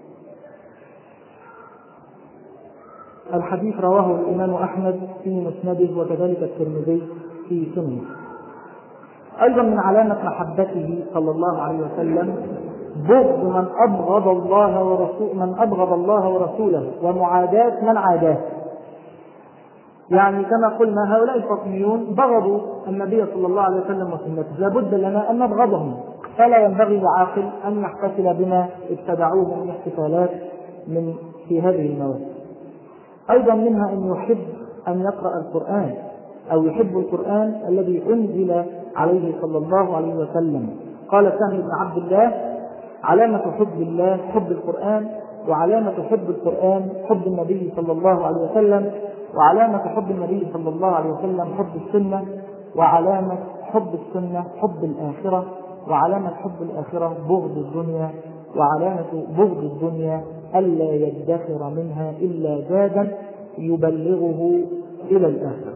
الحديث رواه الإمام أحمد في مسنده وكذلك الترمذي في سننه. أيضا من علامة محبته صلى الله عليه وسلم بغض من أبغض الله ورسوله من أبغض الله ورسوله ومعاداة من عاداه. يعني كما قلنا هؤلاء الفاطميون بغضوا النبي صلى الله عليه وسلم وسنته، لابد لنا أن نبغضهم، فلا ينبغي لعاقل أن يحتفل بما ابتدعوه من احتفالات من في هذه المواد. أيضا منها أن يحب أن يقرأ القرآن أو يحب القرآن الذي أنزل عليه صلى الله عليه وسلم. قال سهل بن عبد الله: علامة حب الله حب القرآن، وعلامة حب القرآن حب النبي صلى الله عليه وسلم، وعلامة حب النبي صلى الله عليه وسلم حب السنة، وعلامة حب السنة حب الآخرة، وعلامة حب الآخرة بغض الدنيا، وعلامة بغض الدنيا ألا يدخر منها إلا زادا يبلغه إلى الآخرة.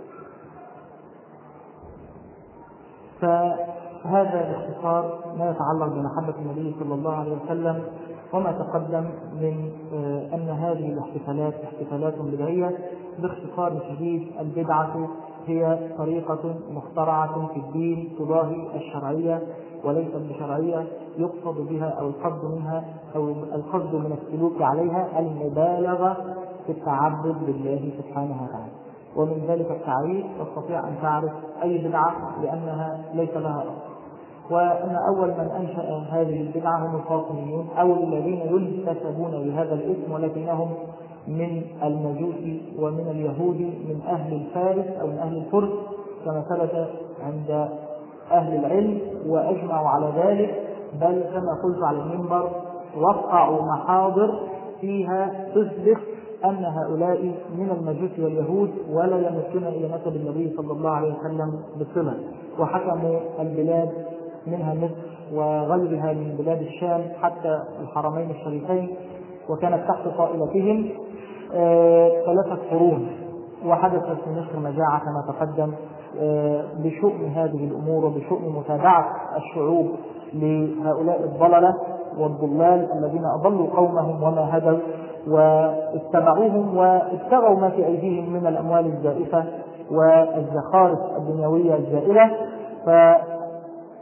فهذا باختصار ما يتعلق بمحبة النبي صلى الله عليه وسلم، وما تقدم من أن هذه الاحتفالات احتفالات بدعية. باختصار شديد: البدعة هي طريقة مخترعة في الدين تضاهي الشرعية وليست بشرعية، يقصد بها أو القصد منها أو القصد من السلوك عليها المبالغة في التعبد بالله سبحانه وتعالى. ومن ذلك التعريف تستطيع أن تعرف أي بدعة لأنها ليس لها أصل. وأن أول من أنشأ هذه البدعة هم الفاطميون أو الذين ينتسبون لهذا الاسم، ولكنهم من المجوس ومن اليهود من أهل الفارس أو من أهل الفرس كما ثبت عند أهل العلم، وأجمعوا على ذلك، بل كما قلت على المنبر وقعوا محاضر فيها تثبت أن هؤلاء من المجوس واليهود ولا يمثلون إلى نسب النبي صلى الله عليه وسلم بالصلة. وحكموا البلاد منها مصر وغيرها من بلاد الشام حتى الحرمين الشريفين، وكانت تحت طائلتهم ثلاثة قرون. وحدثت في مصر مجاعة كما تقدم بشؤم هذه الأمور وبشؤم متابعة الشعوب لهؤلاء الضللة والضلال الذين أضلوا قومهم وما هدوا واتبعوهم وابتغوا ما في أيديهم من الأموال الزائفة والزخارف الدنيوية الزائلة.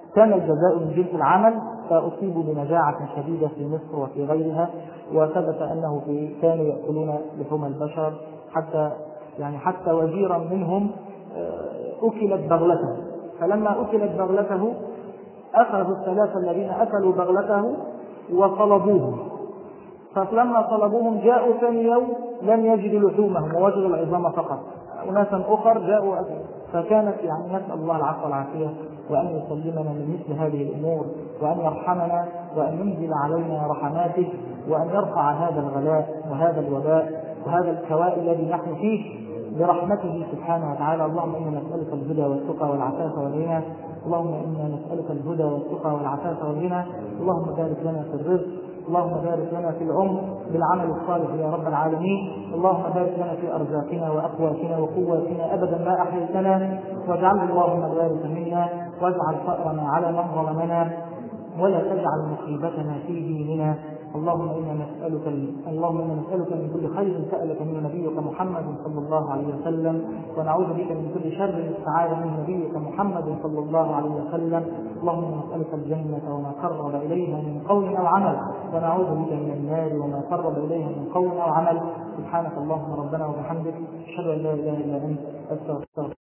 كان الجزاء من جنس العمل، فأصيبوا بمجاعة شديدة في مصر وفي غيرها، وثبت أنه في كانوا يأكلون لحوم البشر، حتى يعني حتى وزيرا منهم أكلت بغلته، فلما أكلت بغلته أخذوا الثلاثة الذين أكلوا بغلته وصلبوهم، فلما صلبوهم جاءوا ثاني يوم لم يجدوا لحومهم ووجدوا العظام فقط. أناسا أخر جاءوا، فكانت يعني نسأل الله العفو والعافية، وأن يسلمنا من مثل هذه الأمور، وأن يرحمنا، وأن ينزل علينا رحماته، وأن يرفع هذا الغلاء وهذا الوباء وهذا الكواء الذي نحن فيه برحمته سبحانه وتعالى. اللهم إنا نسألك الهدى والتقى والعفاف والغنى، اللهم إنا نسألك الهدى والتقى والعفاف والغنى. اللهم بارك لنا في الرزق، اللهم بارك لنا في العمر بالعمل الصالح يا رب العالمين. اللهم بارك لنا في أرزاقنا وأقواتنا وقواتنا أبدا ما أحييتنا، واجعله اللهم الوارث منا، واجعل فأرنا على من ظلمنا، ولا تجعل مصيبتنا في ديننا. اللهم إنا نسألك اللهم إنا نسألك من كل خير سألك من نبيك محمد صلى الله عليه وسلم، ونعوذ بك من كل شر استعاذ من نبيك محمد صلى الله عليه وسلم. اللهم نسألك الجنة وما قرب إليها من قول أو عمل، ونعوذ بك من النار وما قرب إليها من قول أو عمل. سبحانك اللهم ربنا وبحمدك، أشهد أن لا إله إلا أنت، أستغفرك.